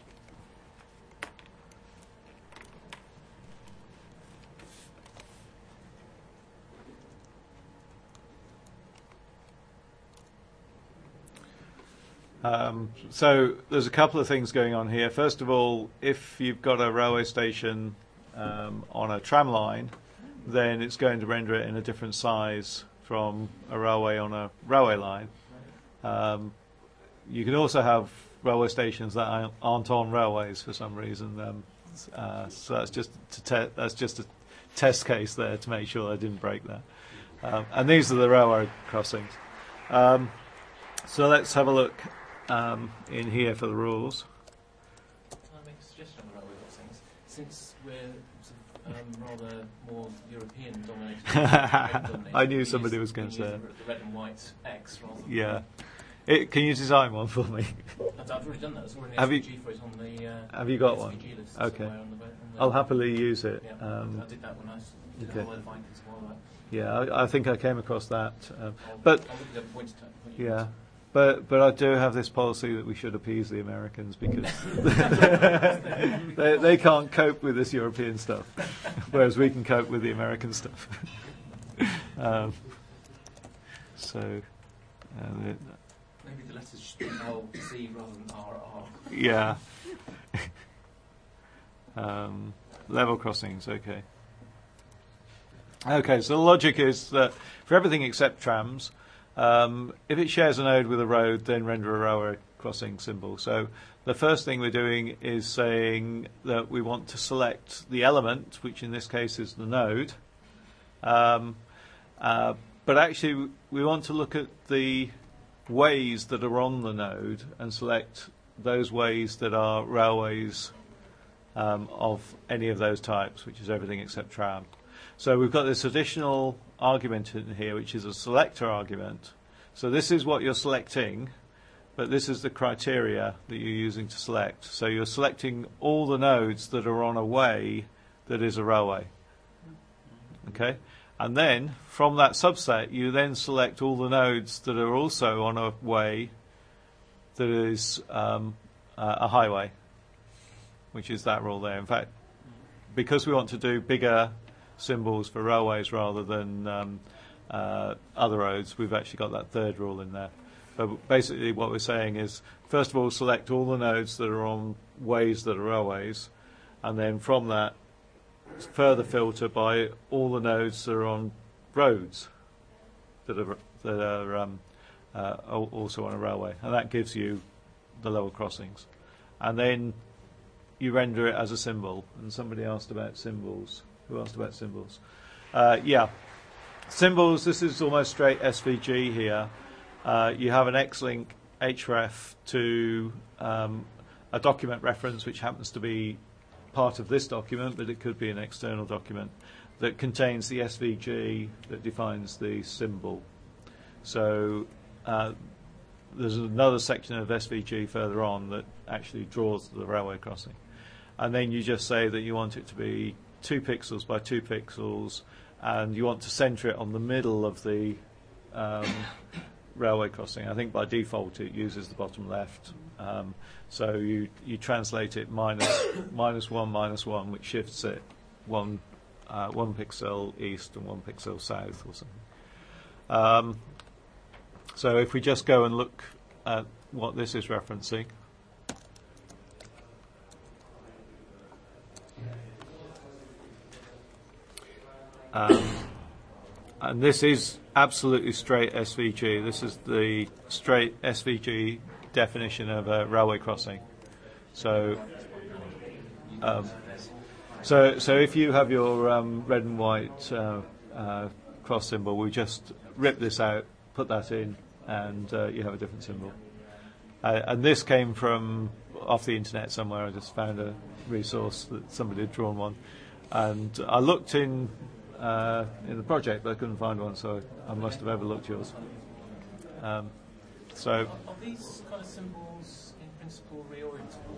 Um, so there's a couple of things going on here. First of all, if you've got a railway station um, on a tram line, then it's going to render it in a different size from a railway on a railway line. Um, you can also have railway stations that aren't- aren't on railways for some reason. Um, uh, so that's just to te- that's just a test case there to make sure I didn't break that. Um, and these are the railway crossings. Um, so let's have a look um, in here for the rules. Can I make a suggestion on the railway crossings? Since we're sort of um, rather more European dominated. I knew somebody was going to say the red and white X rather than yeah. It, can you design one for me? I've already done that. There's already Have an you- S V G for it on the uh, Have you got S one? V G list Okay. somewhere on the, on the I'll happily use it. Yeah, Um, I did that when I s- did okay. a whole load of Vikings a while back. Yeah, I, I think I came across that. Um, I'll, but I'll look at the points to when you yeah, want. but but I do have this policy that we should appease the Americans because they they can't cope with this European stuff, whereas we can cope with the American stuff. um, so. Uh, the, Maybe the letters should be L C rather than R R. Yeah. um, level crossings, okay. Okay, so the logic is that for everything except trams, um, if it shares a node with a road, then render a railway crossing symbol. So the first thing we're doing is saying that we want to select the element, which in this case is the node. Um, uh, but actually, we want to look at the ways that are on the node and select those ways that are railways um, of any of those types, which is everything except tram. So we've got this additional argument in here, which is a selector argument. So this is what you're selecting, but this is the criteria that you're using to select. So you're selecting all the nodes that are on a way that is a railway. Okay? And then, from that subset, you then select all the nodes that are also on a way that is um, uh, a highway, which is that rule there. In fact, because we want to do bigger symbols for railways rather than um, uh, other roads, we've actually got that third rule in there. But basically what we're saying is, first of all, select all the nodes that are on ways that are railways, and then from that, further filter by all the nodes that are on roads that are that are um, uh, also on a railway, and that gives you the level crossings. And then you render it as a symbol. And somebody asked about symbols. Who asked about symbols? Uh, yeah, symbols. This is almost straight S V G here. Uh, you have an X-link href to um, a document reference, which happens to be part of this document, but it could be an external document that contains the S V G that defines the symbol. So uh, there's another section of S V G further on that actually draws the railway crossing. And then you just say that you want it to be two pixels by two pixels, and you want to center it on the middle of the um, railway crossing. I think by default it uses the bottom left. Um, so you, you translate it minus, minus one, minus one, which shifts it one, uh, one pixel east and one pixel south or something. Um, so if we just go and look at what this is referencing, um, and this is absolutely straight S V G. This is the straight S V G definition of a railway crossing. So, um, so, so if you have your um, red and white uh, uh, cross symbol, we just rip this out, put that in, and uh, you have a different symbol. Uh, and this came from off the internet somewhere. I just found a resource that somebody had drawn one, and I looked in uh, in the project, but I couldn't find one, so I must have overlooked yours. Um, so, Are, are these kind of symbols in principle reorientable?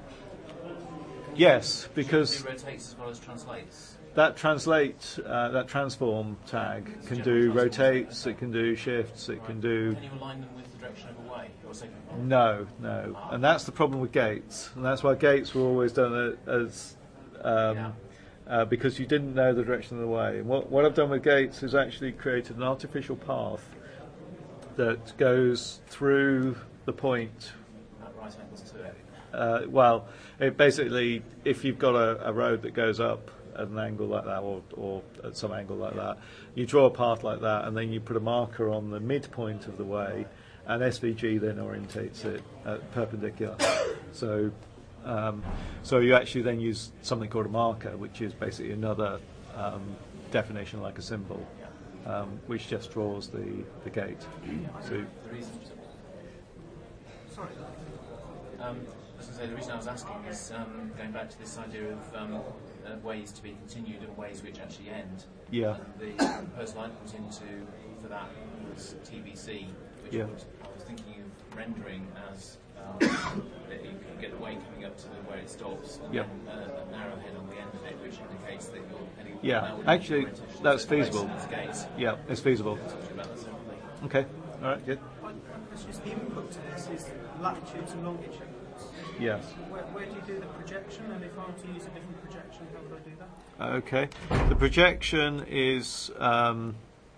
yes, because it rotates as well as translates. that translate, uh, that transform tag can do rotates, it can do shifts, it can do. Can you align them with the direction of a way? Or something? No, no, and that's the problem with gates, and that's why gates were always done as um, Yeah. uh, because you didn't know the direction of the way. And what, what I've done with gates is actually created an artificial path that goes through the point. At right angles to it. Uh, well, it basically, if you've got a, a road that goes up at an angle like that, or, or at some angle like that, you draw a path like that, and then you put a marker on the midpoint of the way, and S V G then orientates it at perpendicular. So, um, so you actually then use something called a marker, which is basically another um, definition like a symbol, um, which just draws the, the gate. So, The reason. Sorry. Um, I was going to say the reason I was asking is um, going back to this idea of um, uh, ways to be continued and ways which actually end. Yeah. And the proposal I put into for that was T B C, which Yeah. would, I was thinking of rendering as um, that you can get the way coming up to where it stops, and Yeah. then uh, a narrowhead on the end of it, which indicates that you're heading. Yeah, that would actually, be your intention. that's So the feasible. base of this gate. Yeah, it's feasible. Talked about that separately. Okay, all right, good. It's just the input to this is latitudes and longitudes. Yes. Where, where do you do the projection, and if I want to use a different projection, how do I do that? Okay, the projection is um,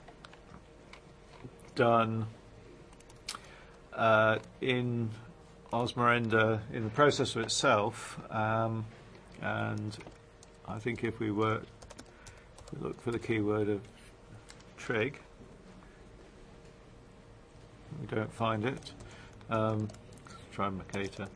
done uh, in Osmerenda in the processor itself, um, and I think if we were if we look for the keyword of trig, we don't find it. Um, let's try Mercator.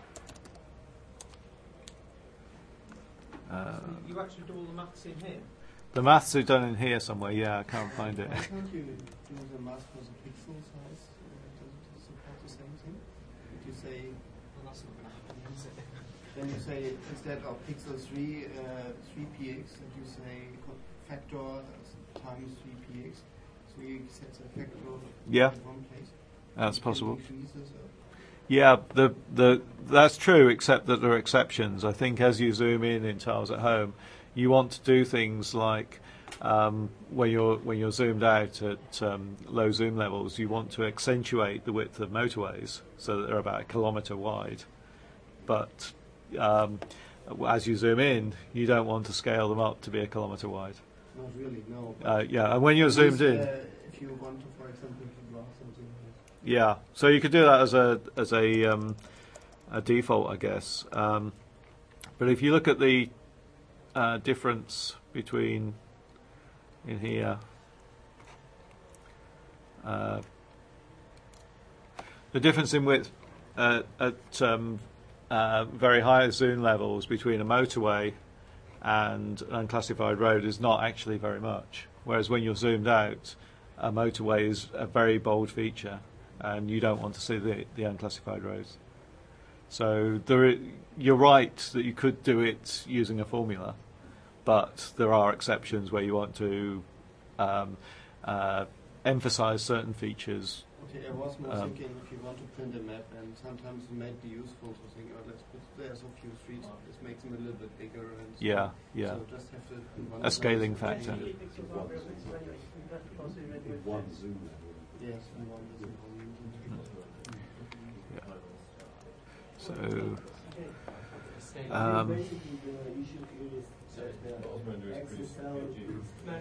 Uh, You actually do all the maths in here? the maths are done in here somewhere. Yeah, I can't find it. Why can't you do the math for the pixel size? Uh, does it support the same thing? If you say, Well, that's not going to happen, is it? then you say instead of pixel three, uh, three p x, and you say co- factor times three p x. So you set the factor Yeah. in one place. That's You can possible. increase this, uh, Yeah, the the that's true, except that there are exceptions. I think as you zoom in in Tiles at Home, you want to do things like um, when you're when you're zoomed out at um, low zoom levels, you want to accentuate the width of motorways so that they're about a kilometre wide. But um, as you zoom in, you don't want to scale them up to be a kilometre wide. Not really, no. Uh, yeah, and when you're At least, zoomed in. Uh, if you want to, for example, to draw something like Yeah, so you could do that as a as a um, a default, I guess. Um, but if you look at the uh, difference between in here, uh, the difference in width uh, at um, uh, very high zoom levels between a motorway and an unclassified road is not actually very much. Whereas when you're zoomed out, a motorway is a very bold feature, and you don't want to see the, the unclassified roads. So there, I- you're right that you could do it using a formula, but there are exceptions where you want to um, uh, emphasize certain features. Okay, I was more Um, thinking if you want to print a map, and sometimes it might be useful to think, oh, let's put there's a few streets, let's make them a little bit bigger. And so Yeah, on. yeah. So just have to in one A scaling place- factor. In one zoom level. Yes, in one zoom level. Yeah. So, um, Basically, the issue here is that the X S L is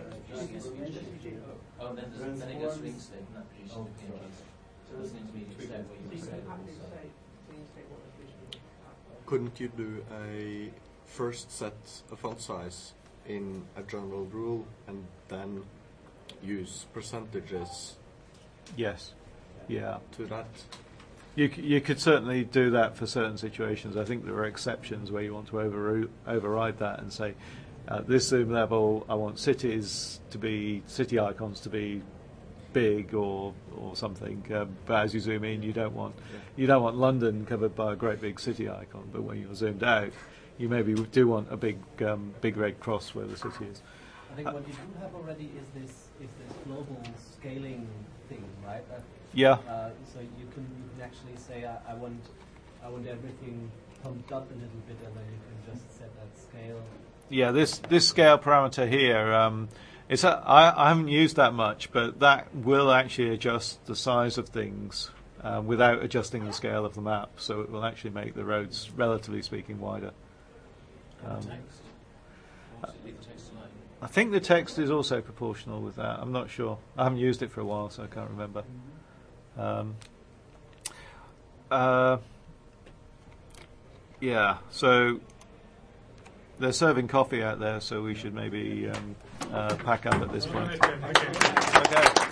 Oh, and then, there's, then it goes to Inkscape, and that produces the P N Gs. So there's an intermediate step where you say Couldn't you do a first set a font size in a general rule and then use percentages yes, yeah. to that? You c- you could certainly do that for certain situations. I think there are exceptions where you want to overru- override that and say, at this zoom level, I want cities to be city icons to be big or or something. Um, but as you zoom in, you don't want you don't want London covered by a great big city icon. But when you're zoomed out, you maybe do want a big um, big red cross where the city is. I think Uh, what you do have already is this is this global scaling thing, right? That, Yeah. Uh, so you can you can actually say I, I want I want everything pumped up a little bit, and then you can just set that scale. Yeah, this this scale parameter here, um, it's a, I, I haven't used that much, but that will actually adjust the size of things um, without adjusting the scale of the map. So it will actually make the roads, relatively speaking, wider. And Um, the text. Or does it leave the text alone? I think the text is also proportional with that. I'm not sure. I haven't used it for a while, so I can't remember. Um, uh, yeah, so they're serving coffee out there, so we should maybe um, uh, pack up at this point. Okay. Okay.